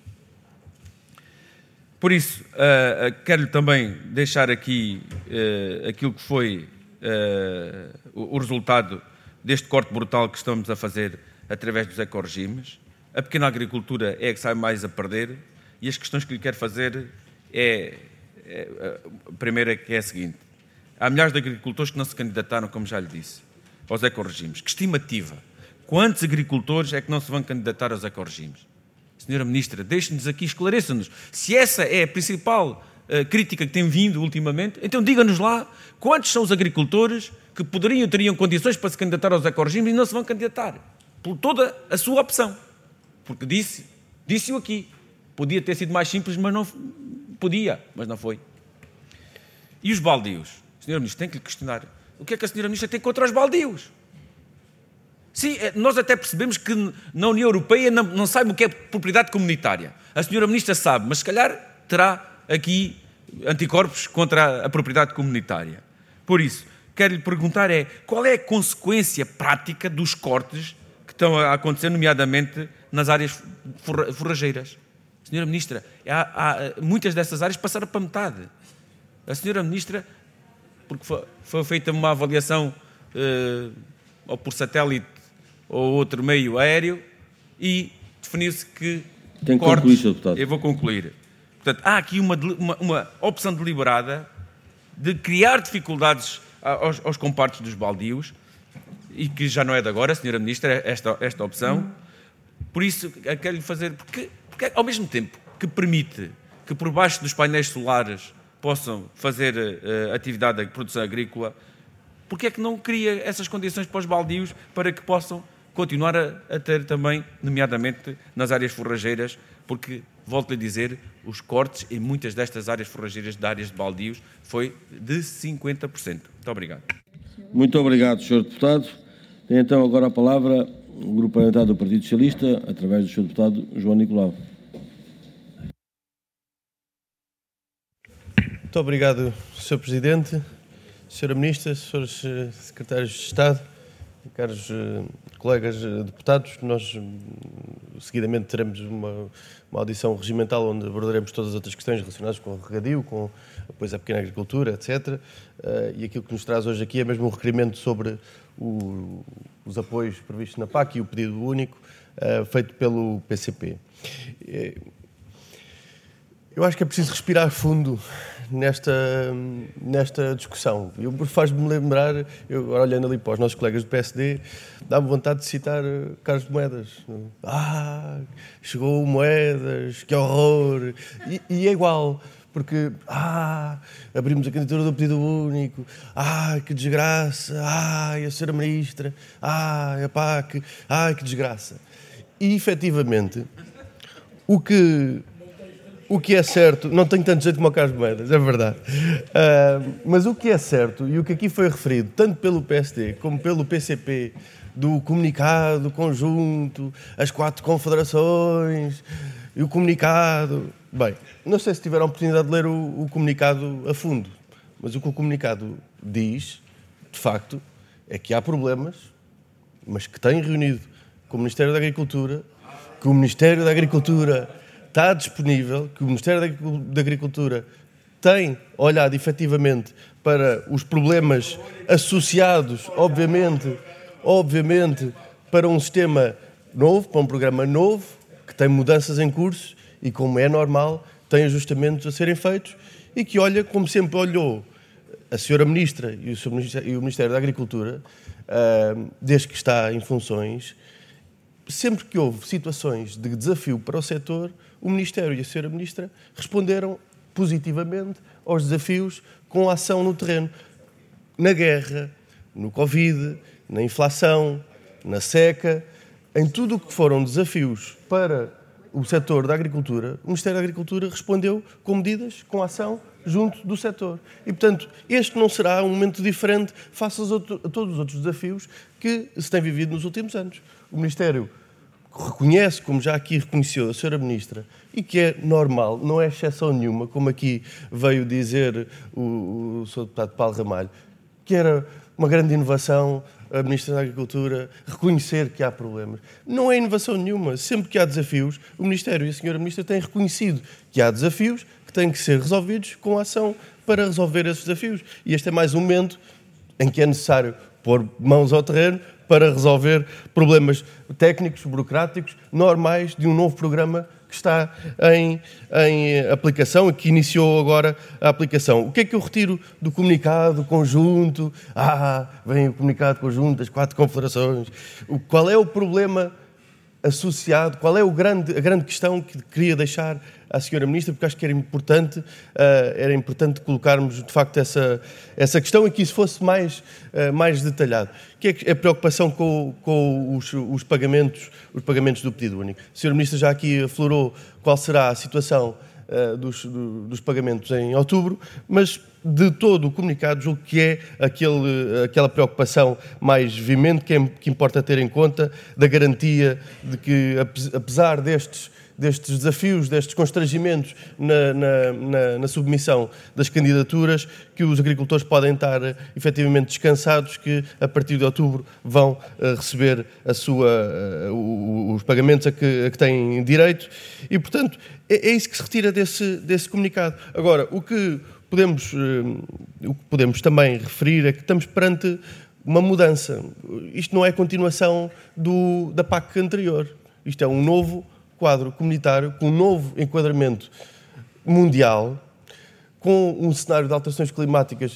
S2: Por isso, uh, uh, quero também deixar aqui uh, aquilo que foi uh, o, o resultado deste corte brutal que estamos a fazer através dos ecorregimes. A pequena agricultura é a que sai mais a perder e as questões que lhe quero fazer é, é a primeira que é a seguinte. Há milhares de agricultores que não se candidataram, como já lhe disse, aos ecorregimes. Que estimativa? Quantos agricultores é que não se vão candidatar aos ecorregimes? Senhora Ministra, deixe-nos aqui, esclareça-nos. Se essa é a principal uh, crítica que tem vindo ultimamente, então diga-nos lá quantos são os agricultores que poderiam, teriam condições para se candidatar aos ecorregimes e não se vão candidatar. Por toda a sua opção. Porque disse, disse-o aqui. Podia ter sido mais simples, mas não podia, mas não foi. E os baldios? Senhora Ministra, tem que lhe questionar. O que é que a senhora Ministra tem contra os baldios? Sim, nós até percebemos que na União Europeia não, não sabe o que é propriedade comunitária. A senhora Ministra sabe, mas se calhar terá aqui anticorpos contra a, a propriedade comunitária. Por isso, quero lhe perguntar é, qual é a consequência prática dos cortes que estão a acontecer, nomeadamente nas áreas forrageiras? Senhora Ministra, há, há, muitas dessas áreas passaram para metade. A senhora Ministra, porque foi, foi feita uma avaliação uh, ou por satélite ou outro meio aéreo e definiu-se que
S1: Tem que
S2: cortes...
S1: concluir, senhor Deputado.
S2: Eu vou concluir. Portanto, há aqui uma, uma, uma opção deliberada de criar dificuldades aos, aos compartos dos baldios, e que já não é de agora, senhora Ministra, esta, esta opção. Por isso, quero-lhe fazer... Porque, porque, ao mesmo tempo que permite que por baixo dos painéis solares possam fazer uh, atividade de produção agrícola, porque é que não cria essas condições para os baldios para que possam continuar a, a ter também, nomeadamente nas áreas forrageiras, porque, volto-lhe a dizer, os cortes em muitas destas áreas forrageiras de áreas de baldios foi de cinquenta por cento. Muito obrigado.
S1: Muito obrigado, senhor Deputado. Tem então agora a palavra o Grupo Parlamentar do Partido Socialista, através do senhor Deputado João Nicolau.
S5: Muito obrigado, senhor Presidente, senhora Ministra, senhores Secretários de Estado, caros colegas deputados. Nós, seguidamente, teremos uma, uma audição regimental onde abordaremos todas as outras questões relacionadas com o regadio, com apoio à pequena agricultura, etcétera. E aquilo que nos traz hoje aqui é mesmo um requerimento sobre o, os apoios previstos na P A C e o pedido único feito pelo P C P. Eu acho que é preciso respirar fundo nesta, nesta discussão. Eu faz-me lembrar, eu, olhando ali para os nossos colegas do P S D, dá-me vontade de citar Carlos de Moedas. Ah, chegou o Moedas, que horror! E, e é igual, porque ah, abrimos a candidatura do pedido único, ah, que desgraça, ah, a senhora Ministra, ah, a P A C, ah, que desgraça. E, efetivamente, o que... O que é certo, não tenho tanto jeito como o Carlos Moedas, é verdade, uh, mas o que é certo, e o que aqui foi referido, tanto pelo P S D como pelo P C P, do comunicado conjunto, as quatro confederações, e o comunicado... Bem, não sei se tiveram a oportunidade de ler o, o comunicado a fundo, mas o que o comunicado diz, de facto, é que há problemas, mas que têm reunido com o Ministério da Agricultura, que o Ministério da Agricultura... está disponível, que o Ministério da Agricultura tem olhado efetivamente para os problemas associados, obviamente, obviamente, para um sistema novo, para um programa novo, que tem mudanças em curso e, como é normal, tem ajustamentos a serem feitos e que olha, como sempre olhou a senhora Ministra e o Ministério da Agricultura, desde que está em funções, sempre que houve situações de desafio para o setor, o Ministério e a senhora Ministra responderam positivamente aos desafios com a ação no terreno. Na guerra, no Covid, na inflação, na seca, em tudo o que foram desafios para o setor da agricultura, o Ministério da Agricultura respondeu com medidas, com ação, junto do setor. E, portanto, este não será um momento diferente face aos outros, a todos os outros desafios que se têm vivido nos últimos anos. O Ministério reconhece, como já aqui reconheceu a senhora Ministra, e que é normal, não é exceção nenhuma, como aqui veio dizer o, o senhor Deputado Paulo Ramalho, que era uma grande inovação a Ministra da Agricultura reconhecer que há problemas. Não é inovação nenhuma. Sempre que há desafios, o Ministério e a senhora Ministra têm reconhecido que há desafios que têm que ser resolvidos com ação para resolver esses desafios. E este é mais um momento em que é necessário pôr mãos ao terreno para resolver problemas técnicos, burocráticos, normais de um novo programa que está em, em aplicação e que iniciou agora a aplicação. O que é que eu retiro do comunicado conjunto? Ah, vem o comunicado conjunto das quatro confederações. O, qual é o problema associado? Qual é o grande, a grande questão que queria deixar à senhora Ministra? Porque acho que era importante, uh, era importante colocarmos, de facto, essa, essa questão e que isso fosse mais, uh, mais detalhado. Que é a preocupação com, com os, os, pagamentos, os pagamentos do pedido único. A senhora Ministra já aqui aflorou qual será a situação uh, dos, do, dos pagamentos em outubro, mas de todo o comunicado julgo que é aquele, aquela preocupação mais veemente que, é, que importa ter em conta da garantia de que, apesar destes, destes desafios, destes constrangimentos na, na, na, na submissão das candidaturas, que os agricultores podem estar efetivamente descansados, que a partir de outubro vão uh, receber a sua, uh, os pagamentos a que, a que têm direito e, portanto, é, é isso que se retira desse, desse comunicado. Agora, o que podemos, uh, o que podemos também referir é que estamos perante uma mudança. Isto não é a continuação do, da P A C anterior. Isto é um novo quadro comunitário, com um novo enquadramento mundial, com um cenário de alterações climáticas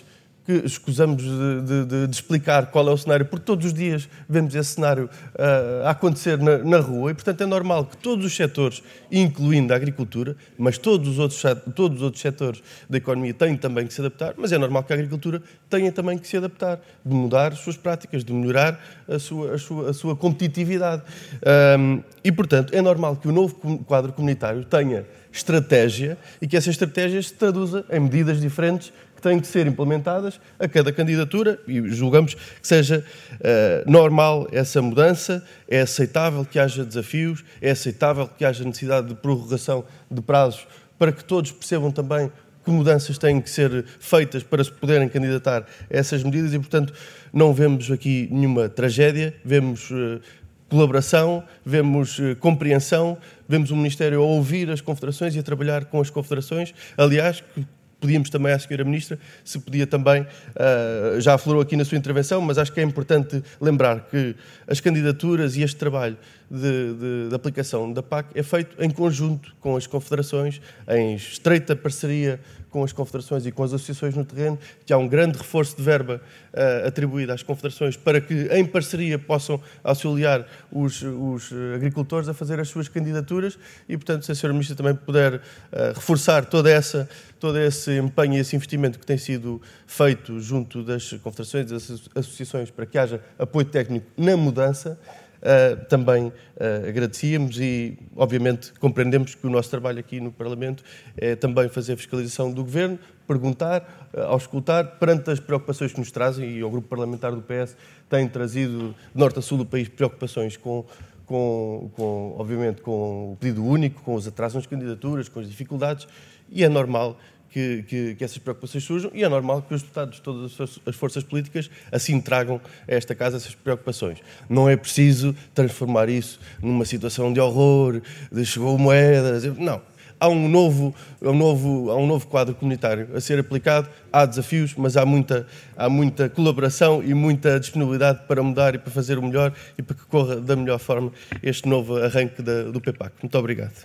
S5: que escusamos de, de, de explicar qual é o cenário, porque todos os dias vemos esse cenário uh, a acontecer na, na rua e, portanto, é normal que todos os setores, incluindo a agricultura, mas todos os outros, todos os outros setores da economia têm também que se adaptar, mas é normal que a agricultura tenha também que se adaptar, de mudar as suas práticas, de melhorar a sua, a sua, a sua competitividade. Um, e, portanto, é normal que o novo quadro comunitário tenha estratégia e que essa estratégia se traduza em medidas diferentes que têm de ser implementadas a cada candidatura e julgamos que seja uh, normal essa mudança, é aceitável que haja desafios, é aceitável que haja necessidade de prorrogação de prazos para que todos percebam também que mudanças têm que ser feitas para se poderem candidatar a essas medidas e, portanto, não vemos aqui nenhuma tragédia, vemos uh, colaboração, vemos uh, compreensão, vemos o Ministério a ouvir as confederações e a trabalhar com as confederações. Aliás, que pedíamos também à senhora Ministra se podia também, uh, já aflorou aqui na sua intervenção, mas acho que é importante lembrar que as candidaturas e este trabalho de, de, de aplicação da P A C é feito em conjunto com as confederações, em estreita parceria com as confederações e com as associações no terreno, que há um grande reforço de verba uh, atribuído às confederações para que, em parceria, possam auxiliar os, os agricultores a fazer as suas candidaturas e, portanto, se a senhora Ministra também puder uh, reforçar toda essa, todo esse empenho e esse investimento que tem sido feito junto das confederações e das associações para que haja apoio técnico na mudança, Uh, também uh, agradecíamos e, obviamente, compreendemos que o nosso trabalho aqui no Parlamento é também fazer a fiscalização do Governo, perguntar, uh, auscultar, perante as preocupações que nos trazem, e o Grupo Parlamentar do P S tem trazido, de norte a sul do país, preocupações com, com, com, obviamente, com o pedido único, com os atrasos nas candidaturas, com as dificuldades, e é normal Que, que, que essas preocupações surjam e é normal que os deputados de todas as forças políticas assim tragam a esta casa essas preocupações. Não é preciso transformar isso numa situação de horror, de chegou moedas. Não. Há um novo, um novo, há um novo quadro comunitário a ser aplicado, há desafios, mas há muita, há muita colaboração e muita disponibilidade para mudar e para fazer o melhor e para que corra da melhor forma este novo arranque da, do P P A C. Muito obrigado.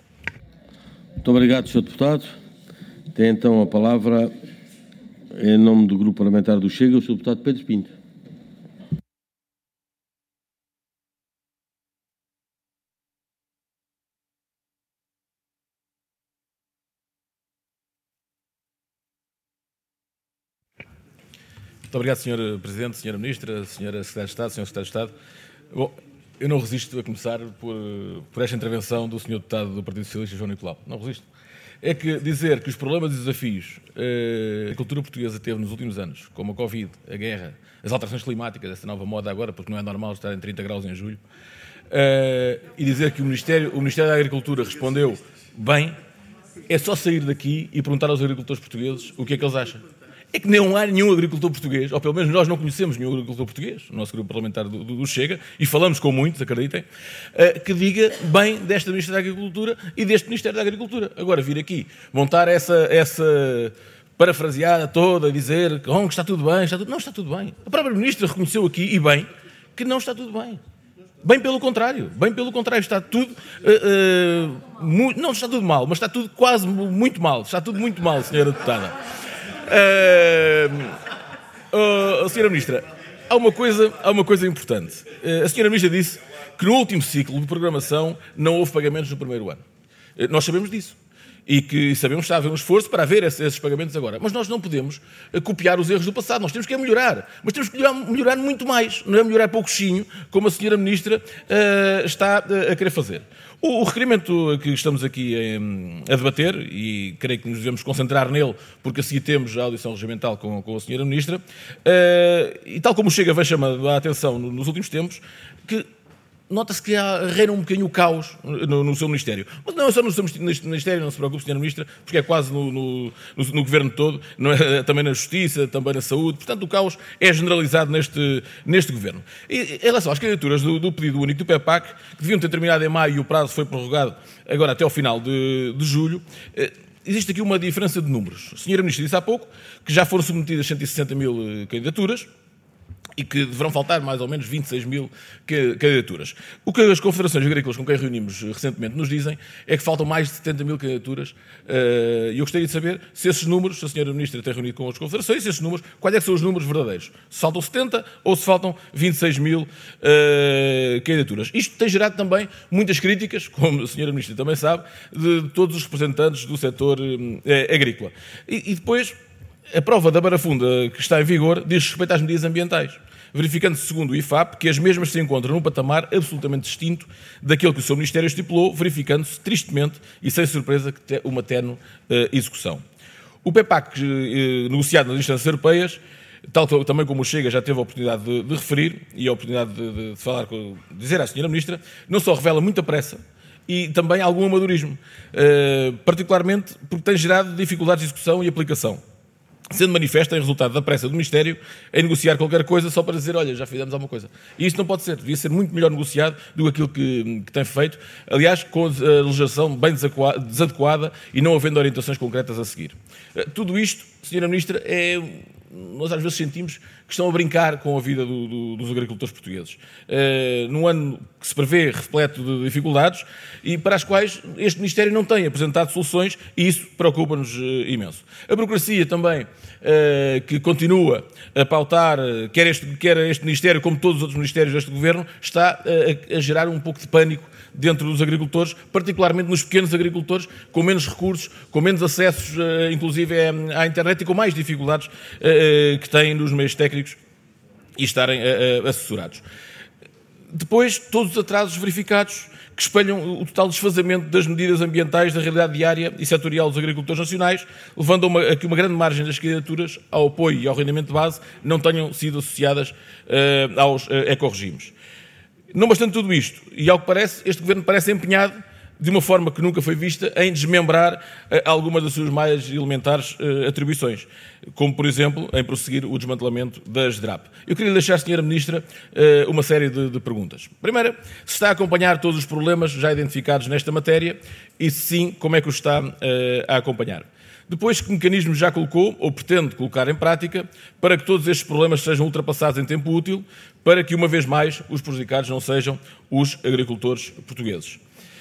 S1: Muito obrigado, senhor Deputado. Tem então a palavra, em nome do Grupo Parlamentar do Chega, o senhor Deputado Pedro Pinto.
S4: Muito obrigado, senhor Presidente, senhora Ministra, senhora Secretária de Estado, senhor Secretário de Estado. Bom, eu não resisto a começar por, por esta intervenção do senhor Deputado do Partido Socialista, João Nicolau. Não resisto. É que dizer que os problemas e desafios eh, que a cultura portuguesa teve nos últimos anos, como a Covid, a guerra, as alterações climáticas, essa nova moda agora, porque não é normal estar em trinta graus em julho, eh, e dizer que o Ministério, o Ministério da Agricultura respondeu bem, é só sair daqui e perguntar aos agricultores portugueses o que é que eles acham. É que não há nenhum agricultor português, ou pelo menos nós não conhecemos nenhum agricultor português, o nosso grupo parlamentar do, do, do Chega, e falamos com muitos, acreditem, uh, que diga bem desta Ministra da Agricultura e deste Ministério da Agricultura. Agora, vir aqui, montar essa, essa parafraseada toda, dizer que oh, está tudo bem, está tudo... não está tudo bem. A própria Ministra reconheceu aqui, e bem, que não está tudo bem. Bem pelo contrário, bem pelo contrário, está tudo, uh, uh, muito, não está tudo mal, mas está tudo quase muito mal, está tudo muito mal, senhora Deputada. Uh, uh, senhora Ministra, há uma coisa, há uma coisa importante. Uh, a senhora Ministra disse que no último ciclo de programação não houve pagamentos no primeiro ano. Uh, nós sabemos disso. E que sabemos que está a haver um esforço para haver esses, esses pagamentos agora. Mas nós não podemos uh, copiar os erros do passado. Nós temos que é melhorar. Mas temos que melhorar, melhorar muito mais. Não é melhorar pouquinho, como a senhora Ministra uh, está uh, a querer fazer. O, o requerimento que estamos aqui em, a debater, e creio que nos devemos concentrar nele, porque assim temos a audição regimental com, com a senhora Ministra, uh, e tal como o Chega vem chamando a atenção nos últimos tempos, que nota-se que há, reina um bocadinho o caos no, no seu Ministério. Mas não é só no seu Ministério, não se preocupe, senhora Ministra, porque é quase no, no, no, no Governo todo, não é, também na Justiça, também na Saúde. Portanto, o caos é generalizado neste, neste Governo. E, em relação às candidaturas do, do pedido único do P E P A C, que deviam ter terminado em maio e o prazo foi prorrogado agora até ao final de, de julho, eh, existe aqui uma diferença de números. A senhora Ministra disse há pouco que já foram submetidas cento e sessenta mil candidaturas, e que deverão faltar mais ou menos vinte e seis mil candidaturas. O que as confederações agrícolas com quem reunimos recentemente nos dizem é que faltam mais de setenta mil candidaturas, e eu gostaria de saber se esses números, se a senhora Ministra tem reunido com as confederações, se esses números, quais é que são os números verdadeiros? Se faltam setenta ou se faltam vinte e seis mil uh, candidaturas. Isto tem gerado também muitas críticas, como a senhora Ministra também sabe, de todos os representantes do setor uh, agrícola. E, e depois, a prova da barafunda que está em vigor diz respeito às medidas ambientais, verificando-se, segundo o I F A P, que as mesmas se encontram num patamar absolutamente distinto daquele que o seu Ministério estipulou, verificando-se, tristemente e sem surpresa, que uma ténue uh, execução. O P E P A C, uh, negociado nas instâncias europeias, tal que, também como o Chega já teve a oportunidade de, de referir e a oportunidade de, de, de falar, de dizer à senhora Ministra, não só revela muita pressa, e também algum amadorismo, uh, particularmente porque tem gerado dificuldades de execução e aplicação, sendo manifesta em resultado da pressa do Ministério em negociar qualquer coisa só para dizer, olha, já fizemos alguma coisa. E isso não pode ser, devia ser muito melhor negociado do que aquilo que, que tem feito, aliás, com a legislação bem desadequada e não havendo orientações concretas a seguir. Tudo isto, senhora Ministra, é... nós às vezes sentimos que estão a brincar com a vida do, do, dos agricultores portugueses. Uh, num ano que se prevê repleto de dificuldades e para as quais este Ministério não tem apresentado soluções e isso preocupa-nos uh, imenso. A burocracia também, uh, que continua a pautar, uh, quer, este, quer este Ministério como todos os outros Ministérios deste Governo, está uh, a, a gerar um pouco de pânico dentro dos agricultores, particularmente nos pequenos agricultores, com menos recursos, com menos acessos, uh, inclusive à internet e com mais dificuldades uh, que têm nos meios técnicos e estarem uh, uh, assessorados. Depois, todos os atrasos verificados que espelham o total desfazamento das medidas ambientais da realidade diária e setorial dos agricultores nacionais, levando a, uma, a que uma grande margem das candidaturas ao apoio e ao rendimento de base não tenham sido associadas uh, aos uh, ecorregimes. Não bastante tudo isto, e ao que parece, este Governo parece empenhado, de uma forma que nunca foi vista, em desmembrar uh, algumas das suas mais elementares uh, atribuições, como, por exemplo, em prosseguir o desmantelamento da SDRAP. Eu queria deixar, senhora Ministra, uh, uma série de, de perguntas. Primeira, se está a acompanhar todos os problemas já identificados nesta matéria e, se sim, como é que os está uh, a acompanhar. Depois, que mecanismos já colocou ou pretende colocar em prática para que todos estes problemas sejam ultrapassados em tempo útil, para que, uma vez mais, os prejudicados não sejam os agricultores portugueses.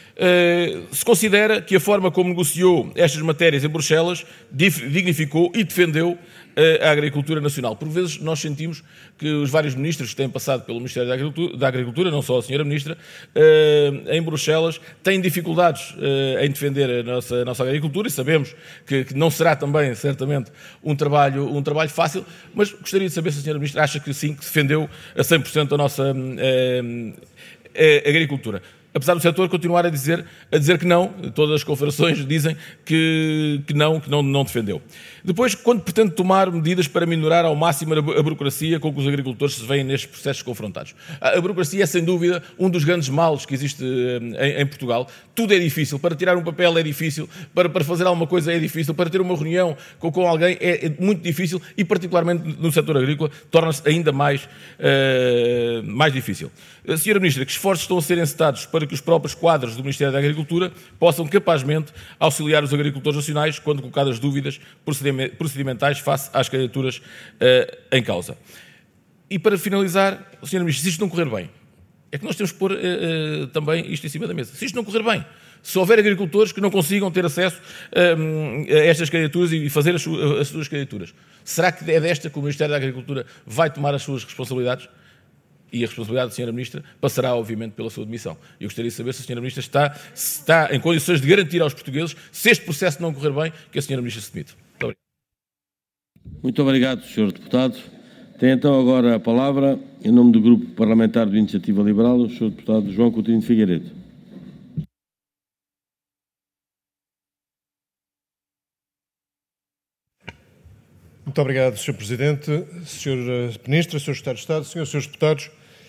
S4: Uh, se considera que a forma como negociou estas matérias em Bruxelas dignificou e defendeu uh, a agricultura nacional. Por vezes nós sentimos que os vários ministros que têm passado pelo Ministério da Agricultura, da Agricultura não só a senhora Ministra, uh, em Bruxelas, têm dificuldades uh, em defender a nossa, a nossa agricultura e sabemos que, que não será também, certamente, um trabalho, um trabalho fácil, mas gostaria de saber se a senhora Ministra acha que sim, que defendeu a cem por cento a nossa uh, uh, agricultura. Apesar do setor continuar a dizer, a dizer que não, todas as confederações dizem que, que não, que não, não defendeu. Depois, quando pretende tomar medidas para minorar ao máximo a burocracia com que os agricultores se veem nestes processos confrontados. A burocracia é, sem dúvida, um dos grandes males que existe em, em Portugal. Tudo é difícil. Para tirar um papel é difícil, para, para fazer alguma coisa é difícil, para ter uma reunião com, com alguém é, é muito difícil e, particularmente no setor agrícola, torna-se ainda mais, uh, mais difícil. A senhora Ministra, que esforços estão a ser encetados para que os próprios quadros do Ministério da Agricultura possam capazmente auxiliar os agricultores nacionais quando colocadas dúvidas procedimentais face às candidaturas uh, em causa. E para finalizar, senhora Ministra, se isto não correr bem, é que nós temos que pôr uh, uh, também isto em cima da mesa. Se isto não correr bem, se houver agricultores que não consigam ter acesso uh, a estas candidaturas e fazer as, su as suas candidaturas, será que é desta que o Ministério da Agricultura vai tomar as suas responsabilidades? E a responsabilidade da senhora Ministra passará, obviamente, pela sua demissão. Eu gostaria de saber se a senhora Ministra está, está em condições de garantir aos portugueses, se este processo não correr bem, que a senhora Ministra se demite. Muito obrigado.
S1: Muito obrigado, senhor Deputado. Tem então agora a palavra, em nome do Grupo Parlamentar do Iniciativa Liberal, o senhor Deputado João Coutinho de Figueiredo.
S6: Muito obrigado, senhor Presidente, senhora Ministra, senhor Secretário de Estado, senhores e senhores deputados.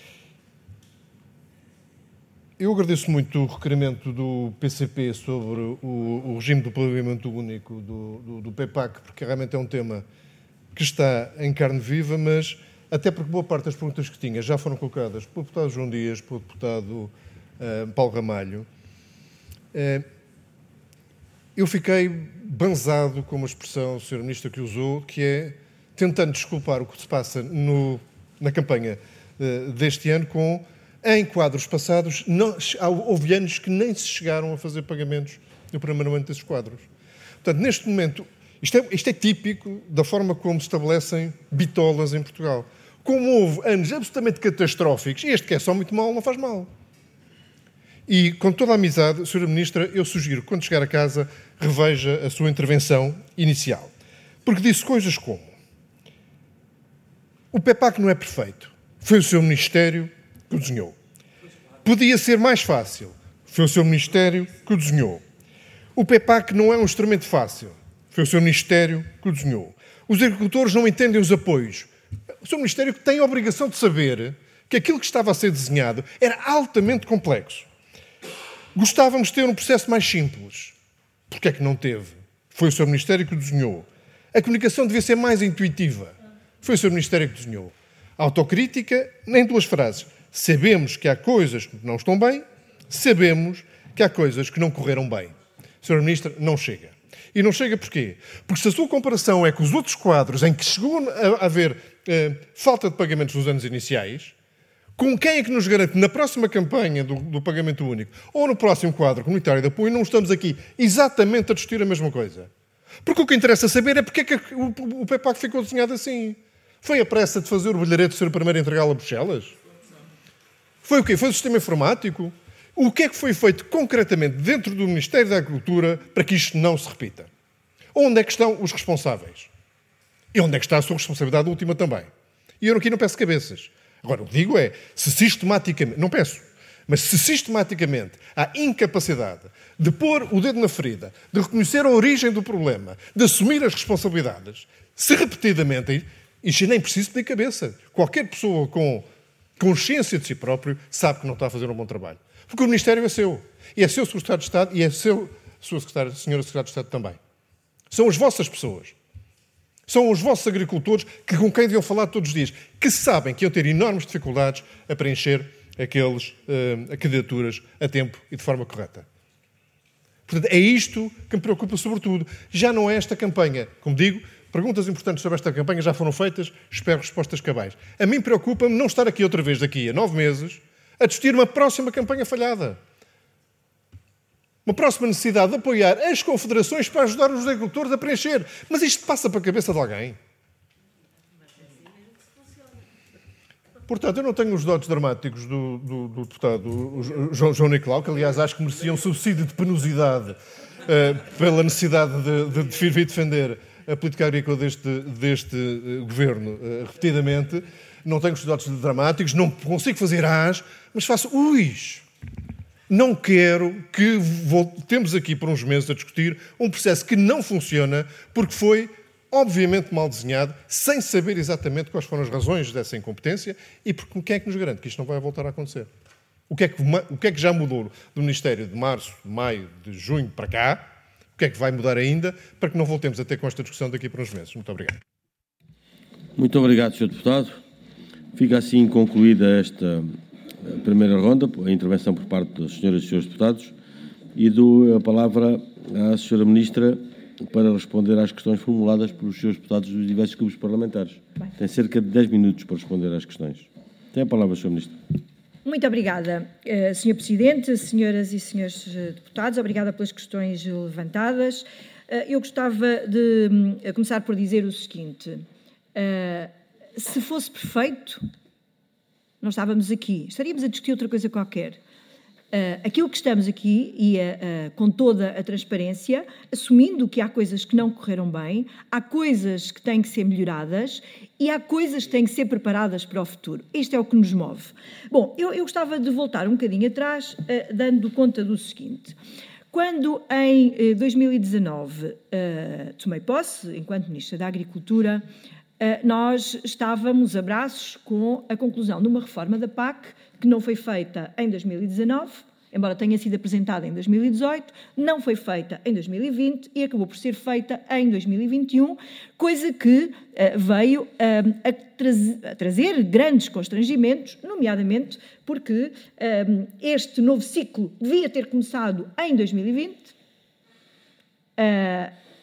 S6: Eu agradeço muito o requerimento do P C P sobre o, o regime do pagamento único do, do, do P E P A C, porque realmente é um tema que está em carne viva, mas até porque boa parte das perguntas que tinha já foram colocadas pelo deputado João Dias, pelo deputado uh, Paulo Ramalho. Uh, eu fiquei banzado com uma expressão, senhora Ministra, que usou, que é tentando desculpar o que se passa no na campanha uh, deste ano com, em quadros passados, não, houve anos que nem se chegaram a fazer pagamentos no primeiro ano desses quadros. Portanto, neste momento, isto é, isto é típico da forma como se estabelecem bitolas em Portugal. Como houve anos absolutamente catastróficos, este que é só muito mal, não faz mal. E, com toda a amizade, senhora Ministra, eu sugiro que, quando chegar a casa, reveja a sua intervenção inicial. Porque disse coisas como: o PEPAC não é perfeito, foi o seu Ministério que o desenhou. Podia ser mais fácil, foi o seu Ministério que o desenhou. O PEPAC não é um instrumento fácil, foi o seu Ministério que o desenhou. Os agricultores não entendem os apoios. O seu Ministério que tem a obrigação de saber que aquilo que estava a ser desenhado era altamente complexo. Gostávamos de ter um processo mais simples. Porquê é que não teve? Foi o seu Ministério que o desenhou. A comunicação devia ser mais intuitiva. Foi o seu Ministério que desenhou. A autocrítica, em duas frases. Sabemos que há coisas que não estão bem, sabemos que há coisas que não correram bem. senhora Ministra, não chega. E não chega porquê? Porque se a sua comparação é com os outros quadros em que chegou a haver eh, falta de pagamentos nos anos iniciais, com quem é que nos garante na próxima campanha do, do pagamento único ou no próximo quadro comunitário de apoio não estamos aqui exatamente a discutir a mesma coisa? Porque o que interessa saber é porque é que o, o PEPAC ficou desenhado assim. Foi a pressa de fazer o bilharete de ser o primeiro a entregá-lo a Bruxelas? Foi o quê? Foi o sistema informático? O que é que foi feito concretamente dentro do Ministério da Agricultura para que isto não se repita? Onde é que estão os responsáveis? E onde é que está a sua responsabilidade última também? E eu aqui não peço cabeças. Agora, o que digo é, se sistematicamente, não peço, mas se sistematicamente há incapacidade de pôr o dedo na ferida, de reconhecer a origem do problema, de assumir as responsabilidades, se repetidamente, isto nem preciso pedir cabeça. Qualquer pessoa com consciência de si próprio sabe que não está a fazer um bom trabalho. Porque o Ministério é seu. E é seu Secretário de Estado e é seu, sua secretária, senhora Secretária de Estado também. São as vossas pessoas. São os vossos agricultores que, com quem deviam falar todos os dias, que sabem que iam ter enormes dificuldades a preencher aquelas uh, candidaturas a tempo e de forma correta. Portanto, é isto que me preocupa sobretudo. Já não é esta campanha. Como digo, perguntas importantes sobre esta campanha já foram feitas, espero respostas cabais. A mim preocupa-me não estar aqui outra vez daqui a nove meses a discutir uma próxima campanha falhada. Uma próxima necessidade de apoiar as confederações para ajudar os agricultores a preencher. Mas isto passa para a cabeça de alguém? Portanto, eu não tenho os dotes dramáticos do, do, do deputado João, João Nicolau, que aliás acho que merecia um subsídio de penosidade uh, pela necessidade de, de, de vir defender a política agrícola deste, deste uh, governo uh, repetidamente. Não tenho os dotes dramáticos, não consigo fazer as, mas faço uis. Não quero que voltemos aqui por uns meses a discutir um processo que não funciona porque foi obviamente mal desenhado, sem saber exatamente quais foram as razões dessa incompetência e porque quem é que nos garante que isto não vai voltar a acontecer? O que é que, o que é que já mudou do Ministério de março, de maio, de junho para cá? O que é que vai mudar ainda para que não voltemos a ter com esta discussão daqui por uns meses? Muito obrigado.
S1: Muito obrigado, senhor Deputado. Fica assim concluída esta primeira ronda, a intervenção por parte das senhoras e senhores deputados, e dou a palavra à senhora Ministra para responder às questões formuladas pelos senhores deputados dos diversos grupos parlamentares. Bem. Tem cerca de dez minutos para responder às questões. Tem a palavra, senhora Ministra.
S3: Muito obrigada, senhor Presidente, senhoras e senhores deputados. Obrigada pelas questões levantadas. Eu gostava de começar por dizer o seguinte. Se fosse perfeito, não estávamos aqui. Estaríamos a discutir outra coisa qualquer. Uh, aquilo que estamos aqui, e uh, uh, com toda a transparência, assumindo que há coisas que não correram bem, há coisas que têm que ser melhoradas e há coisas que têm que ser preparadas para o futuro. Isto é o que nos move. Bom, eu, eu gostava de voltar um bocadinho atrás, uh, dando conta do seguinte. Quando, em uh, dois mil e dezanove, uh, tomei posse, enquanto Ministra da Agricultura, uh, nós estávamos a braços com a conclusão de uma reforma da P A C que não foi feita em dois mil e dezanove, embora tenha sido apresentada em dois mil e dezoito, não foi feita em dois mil e vinte e acabou por ser feita em dois mil e vinte e um, coisa que uh, veio uh, a, tra- a trazer grandes constrangimentos, nomeadamente porque uh, este novo ciclo devia ter começado em dois mil e vinte, uh,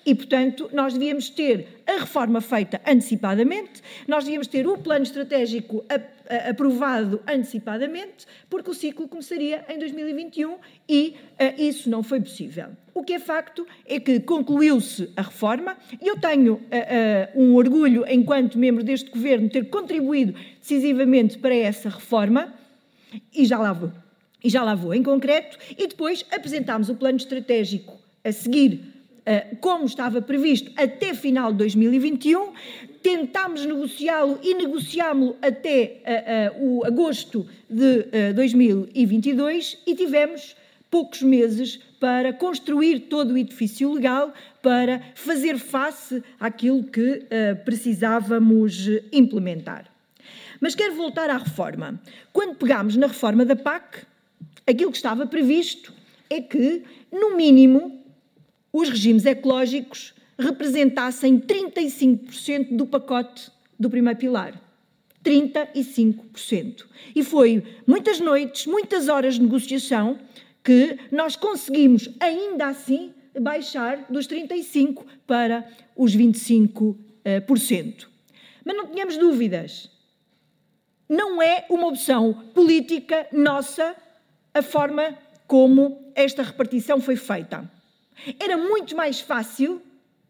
S3: E, portanto, nós devíamos ter a reforma feita antecipadamente, nós devíamos ter o plano estratégico aprovado antecipadamente, porque o ciclo começaria em dois mil e vinte e um e uh, isso não foi possível. O que é facto é que concluiu-se a reforma e eu tenho uh, uh, um orgulho, enquanto membro deste governo, ter contribuído decisivamente para essa reforma e já lá vou, e já lá vou em concreto, e depois apresentámos o plano estratégico a seguir, Uh, como estava previsto, até final de dois mil e vinte e um, tentámos negociá-lo e negociámo-lo até uh, uh, o agosto de uh, dois mil e vinte e dois e tivemos poucos meses para construir todo o edifício legal para fazer face àquilo que uh, precisávamos implementar. Mas quero voltar à reforma. Quando pegámos na reforma da P A C, aquilo que estava previsto é que, no mínimo, os regimes ecológicos representassem trinta e cinco por cento do pacote do primeiro pilar. trinta e cinco por cento. E foi muitas noites, muitas horas de negociação que nós conseguimos, ainda assim, baixar dos trinta e cinco por cento para os vinte e cinco por cento. Mas não tínhamos dúvidas. Não é uma opção política nossa a forma como esta repartição foi feita. Era muito mais fácil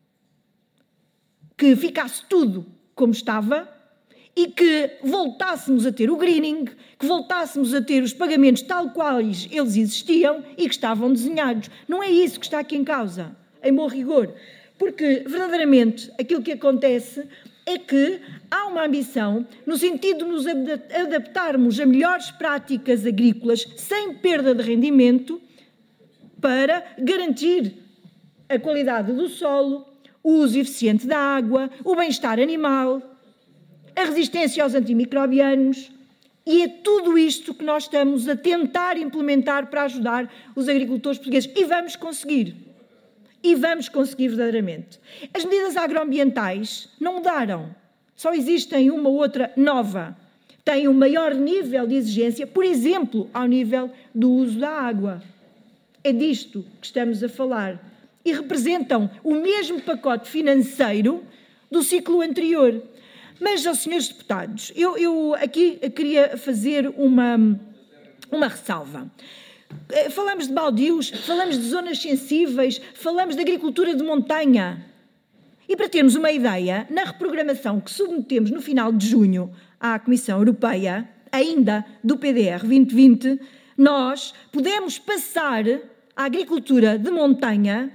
S3: que ficasse tudo como estava e que voltássemos a ter o greening, que voltássemos a ter os pagamentos tal quais eles existiam e que estavam desenhados. Não é isso que está aqui em causa, em bom rigor, porque verdadeiramente aquilo que acontece é que há uma ambição no sentido de nos adaptarmos a melhores práticas agrícolas sem perda de rendimento para garantir a qualidade do solo, o uso eficiente da água, o bem-estar animal, a resistência aos antimicrobianos, e é tudo isto que nós estamos a tentar implementar para ajudar os agricultores portugueses. E vamos conseguir. E vamos conseguir verdadeiramente. As medidas agroambientais não mudaram. Só existem uma ou outra nova. Têm um maior nível de exigência, por exemplo, ao nível do uso da água. É disto que estamos a falar. E representam o mesmo pacote financeiro do ciclo anterior. Mas, aos senhores deputados, eu, eu aqui queria fazer uma, uma ressalva. Falamos de baldios, falamos de zonas sensíveis, falamos de agricultura de montanha. E para termos uma ideia, na reprogramação que submetemos no final de junho à Comissão Europeia, ainda do P D R vinte vinte, nós podemos passar a agricultura de montanha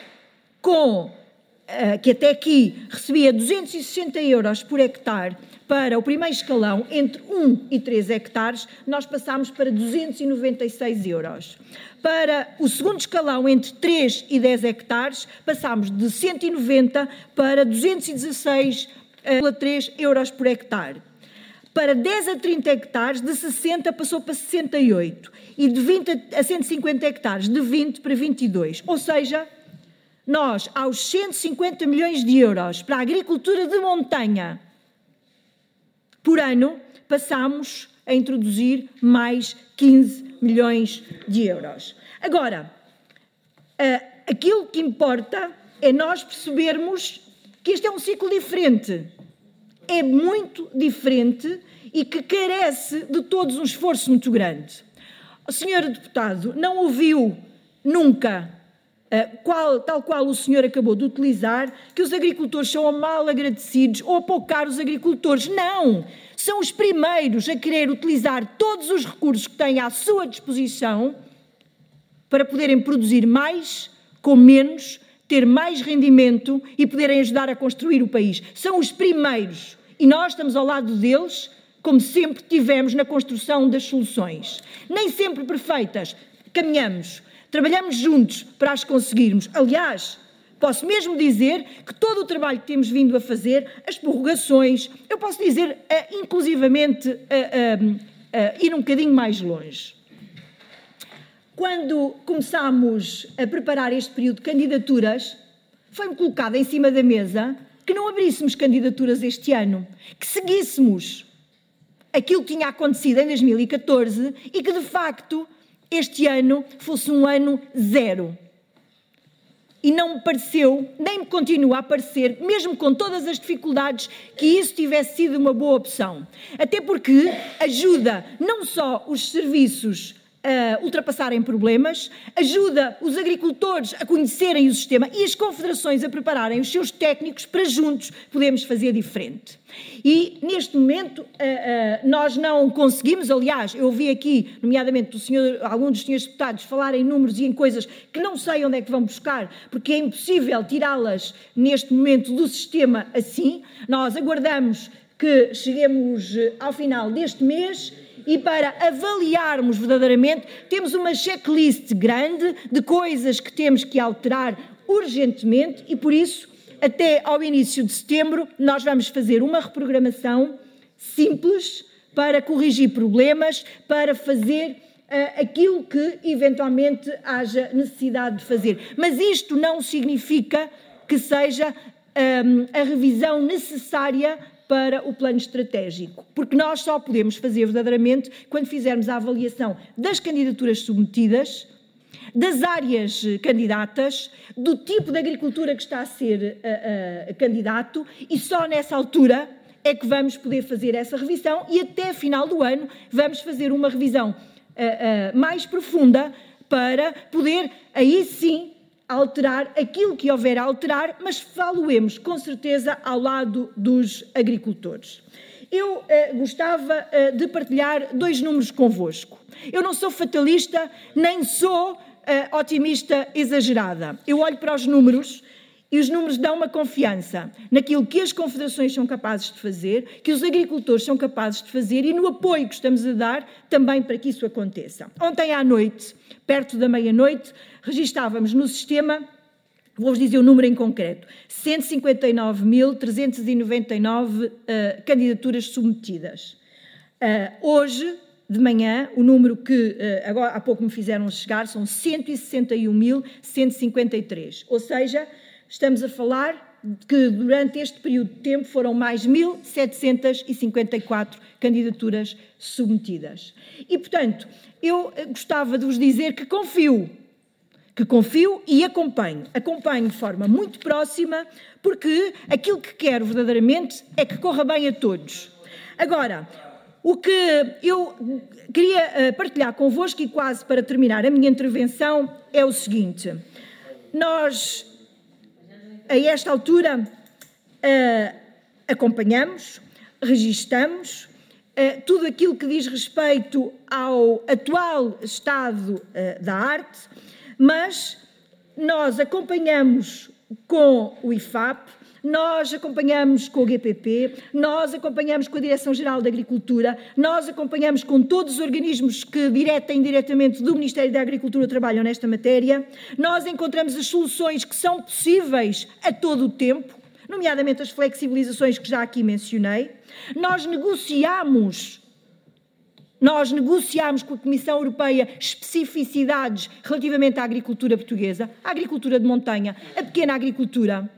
S3: com, que até aqui recebia duzentos e sessenta euros por hectare para o primeiro escalão, entre um e três hectares, nós passámos para duzentos e noventa e seis euros. Para o segundo escalão, entre três e dez hectares, passámos de cento e noventa para duzentos e dezasseis vírgula três euros por hectare. Para dez a trinta hectares, de sessenta passou para sessenta e oito. E de vinte a cento e cinquenta hectares, de vinte para vinte e dois. Ou seja, nós, aos cento e cinquenta milhões de euros para a agricultura de montanha por ano, passamos a introduzir mais quinze milhões de euros. Agora, aquilo que importa é nós percebermos que este é um ciclo diferente. É muito diferente e que carece de todos um esforço muito grande. O senhor deputado não ouviu nunca, uh, qual, tal qual o senhor acabou de utilizar, que os agricultores são mal agradecidos ou apoucar os agricultores. Não! São os primeiros a querer utilizar todos os recursos que têm à sua disposição para poderem produzir mais, com menos, ter mais rendimento e poderem ajudar a construir o país. São os primeiros. E nós estamos ao lado deles, como sempre tivemos na construção das soluções. Nem sempre perfeitas, caminhamos, trabalhamos juntos para as conseguirmos. Aliás, posso mesmo dizer que todo o trabalho que temos vindo a fazer, as prorrogações, eu posso dizer, uh, inclusivamente, uh, uh, uh, ir um bocadinho mais longe. Quando começámos a preparar este período de candidaturas, foi-me colocado em cima da mesa que não abríssemos candidaturas este ano, que seguíssemos aquilo que tinha acontecido em dois mil e catorze e que, de facto, este ano fosse um ano zero. e não me pareceu, nem me continua a parecer, mesmo com todas as dificuldades, que isso tivesse sido uma boa opção. Até porque ajuda não só os serviços a ultrapassarem problemas, ajuda os agricultores a conhecerem o sistema e as confederações a prepararem os seus técnicos para juntos podermos fazer diferente. E, neste momento, nós não conseguimos, aliás, eu ouvi aqui, nomeadamente do senhor, alguns dos senhores deputados, falarem em números e em coisas que não sei onde é que vão buscar, porque é impossível tirá-las neste momento do sistema assim. Nós aguardamos que cheguemos ao final deste mês e para avaliarmos verdadeiramente, temos uma checklist grande de coisas que temos que alterar urgentemente e, por isso, até ao início de setembro, nós vamos fazer uma reprogramação simples para corrigir problemas, para fazer uh, aquilo que eventualmente haja necessidade de fazer. Mas isto não significa que seja um, a revisão necessária para o plano estratégico, porque nós só podemos fazer verdadeiramente quando fizermos a avaliação das candidaturas submetidas, das áreas candidatas, do tipo de agricultura que está a ser uh, uh, candidato, e só nessa altura é que vamos poder fazer essa revisão e até final do ano vamos fazer uma revisão uh, uh, mais profunda para poder, aí sim, alterar aquilo que houver a alterar, mas falo-emos com certeza ao lado dos agricultores. Eu eh, gostava eh, de partilhar dois números convosco. Eu não sou fatalista, nem sou eh, otimista exagerada. Eu olho para os números e os números dão uma confiança naquilo que as confederações são capazes de fazer, que os agricultores são capazes de fazer e no apoio que estamos a dar também para que isso aconteça. Ontem à noite, perto da meia-noite, registávamos no sistema, vou-vos dizer o número em concreto, cento e cinquenta e nove mil trezentas e noventa e nove uh, candidaturas submetidas. Uh, hoje, de manhã, o número que uh, agora, há pouco me fizeram chegar são cento e sessenta e um mil cento e cinquenta e três, ou seja, estamos a falar que durante este período de tempo foram mais mil setecentas e cinquenta e quatro candidaturas submetidas. E, portanto, eu gostava de vos dizer que confio, que confio e acompanho. Acompanho de forma muito próxima, porque aquilo que quero verdadeiramente é que corra bem a todos. Agora, o que eu queria partilhar convosco, e quase para terminar a minha intervenção, é o seguinte. Nós, a esta altura, uh, acompanhamos, registamos uh, tudo aquilo que diz respeito ao atual estado uh, da arte, mas nós acompanhamos com o I F A P, nós acompanhamos com o G P P, nós acompanhamos com a Direção-Geral da Agricultura, nós acompanhamos com todos os organismos que direta e indiretamente do Ministério da Agricultura trabalham nesta matéria, nós encontramos as soluções que são possíveis a todo o tempo, nomeadamente as flexibilizações que já aqui mencionei, nós negociamos Nós negociámos com a Comissão Europeia especificidades relativamente à agricultura portuguesa, à agricultura de montanha, à pequena agricultura.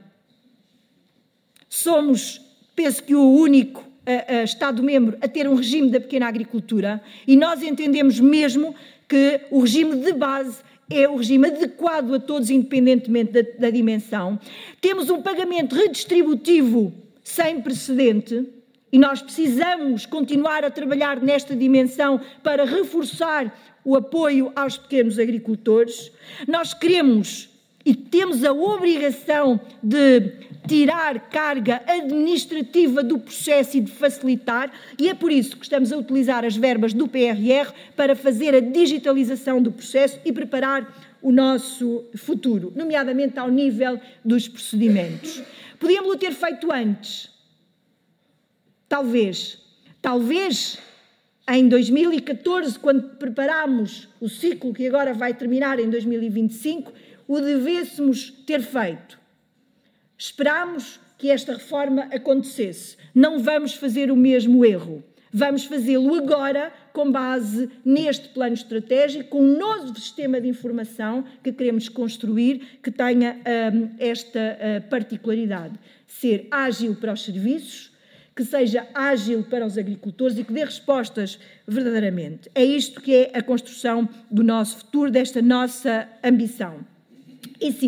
S3: Somos, penso que, o único uh, uh, Estado-membro a ter um regime da pequena agricultura e nós entendemos mesmo que o regime de base é o regime adequado a todos, independentemente da, da dimensão. Temos um pagamento redistributivo sem precedente, e nós precisamos continuar a trabalhar nesta dimensão para reforçar o apoio aos pequenos agricultores. Nós queremos e temos a obrigação de tirar carga administrativa do processo e de facilitar, e é por isso que estamos a utilizar as verbas do P R R para fazer a digitalização do processo e preparar o nosso futuro, nomeadamente ao nível dos procedimentos. Podíamos-lo ter feito antes. Talvez, talvez em dois mil e catorze, quando preparámos o ciclo que agora vai terminar em dois mil e vinte e cinco, o devêssemos ter feito. Esperámos que esta reforma acontecesse. Não vamos fazer o mesmo erro. Vamos fazê-lo agora com base neste plano estratégico, com um novo sistema de informação que queremos construir, que tenha hum, esta uh, particularidade. Ser ágil para os serviços, que seja ágil para os agricultores e que dê respostas verdadeiramente. É isto que é a construção do nosso futuro, desta nossa ambição. E sim,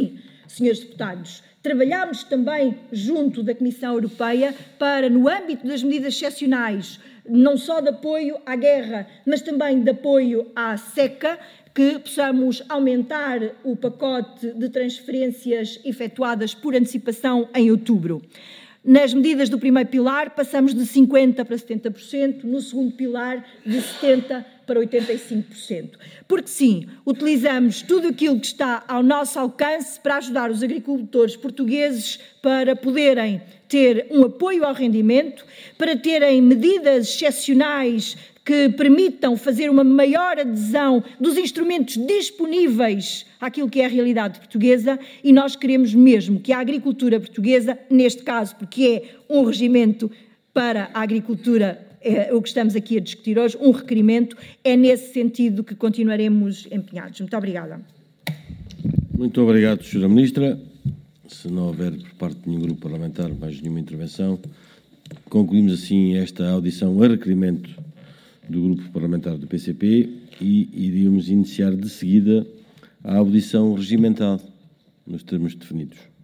S3: senhores deputados. Trabalhámos também junto da Comissão Europeia para, no âmbito das medidas excepcionais, não só de apoio à guerra, mas também de apoio à seca, que possamos aumentar o pacote de transferências efetuadas por antecipação em outubro. Nas medidas do primeiro pilar, passamos de cinquenta por cento para setenta por cento, no segundo pilar, de setenta por cento para oitenta e cinco por cento. Porque sim, utilizamos tudo aquilo que está ao nosso alcance para ajudar os agricultores portugueses para poderem ter um apoio ao rendimento, para terem medidas excepcionais que permitam fazer uma maior adesão dos instrumentos disponíveis àquilo que é a realidade portuguesa, e nós queremos mesmo que a agricultura portuguesa, neste caso, porque é um regimento para a agricultura, é o que estamos aqui a discutir hoje, um requerimento, é nesse sentido que continuaremos empenhados. Muito obrigada.
S1: Muito obrigado, senhora Ministra. Se não houver por parte de nenhum grupo parlamentar mais nenhuma intervenção, concluímos assim esta audição a requerimento do Grupo Parlamentar do P C P e iríamos iniciar de seguida a audição regimental, nos termos definidos.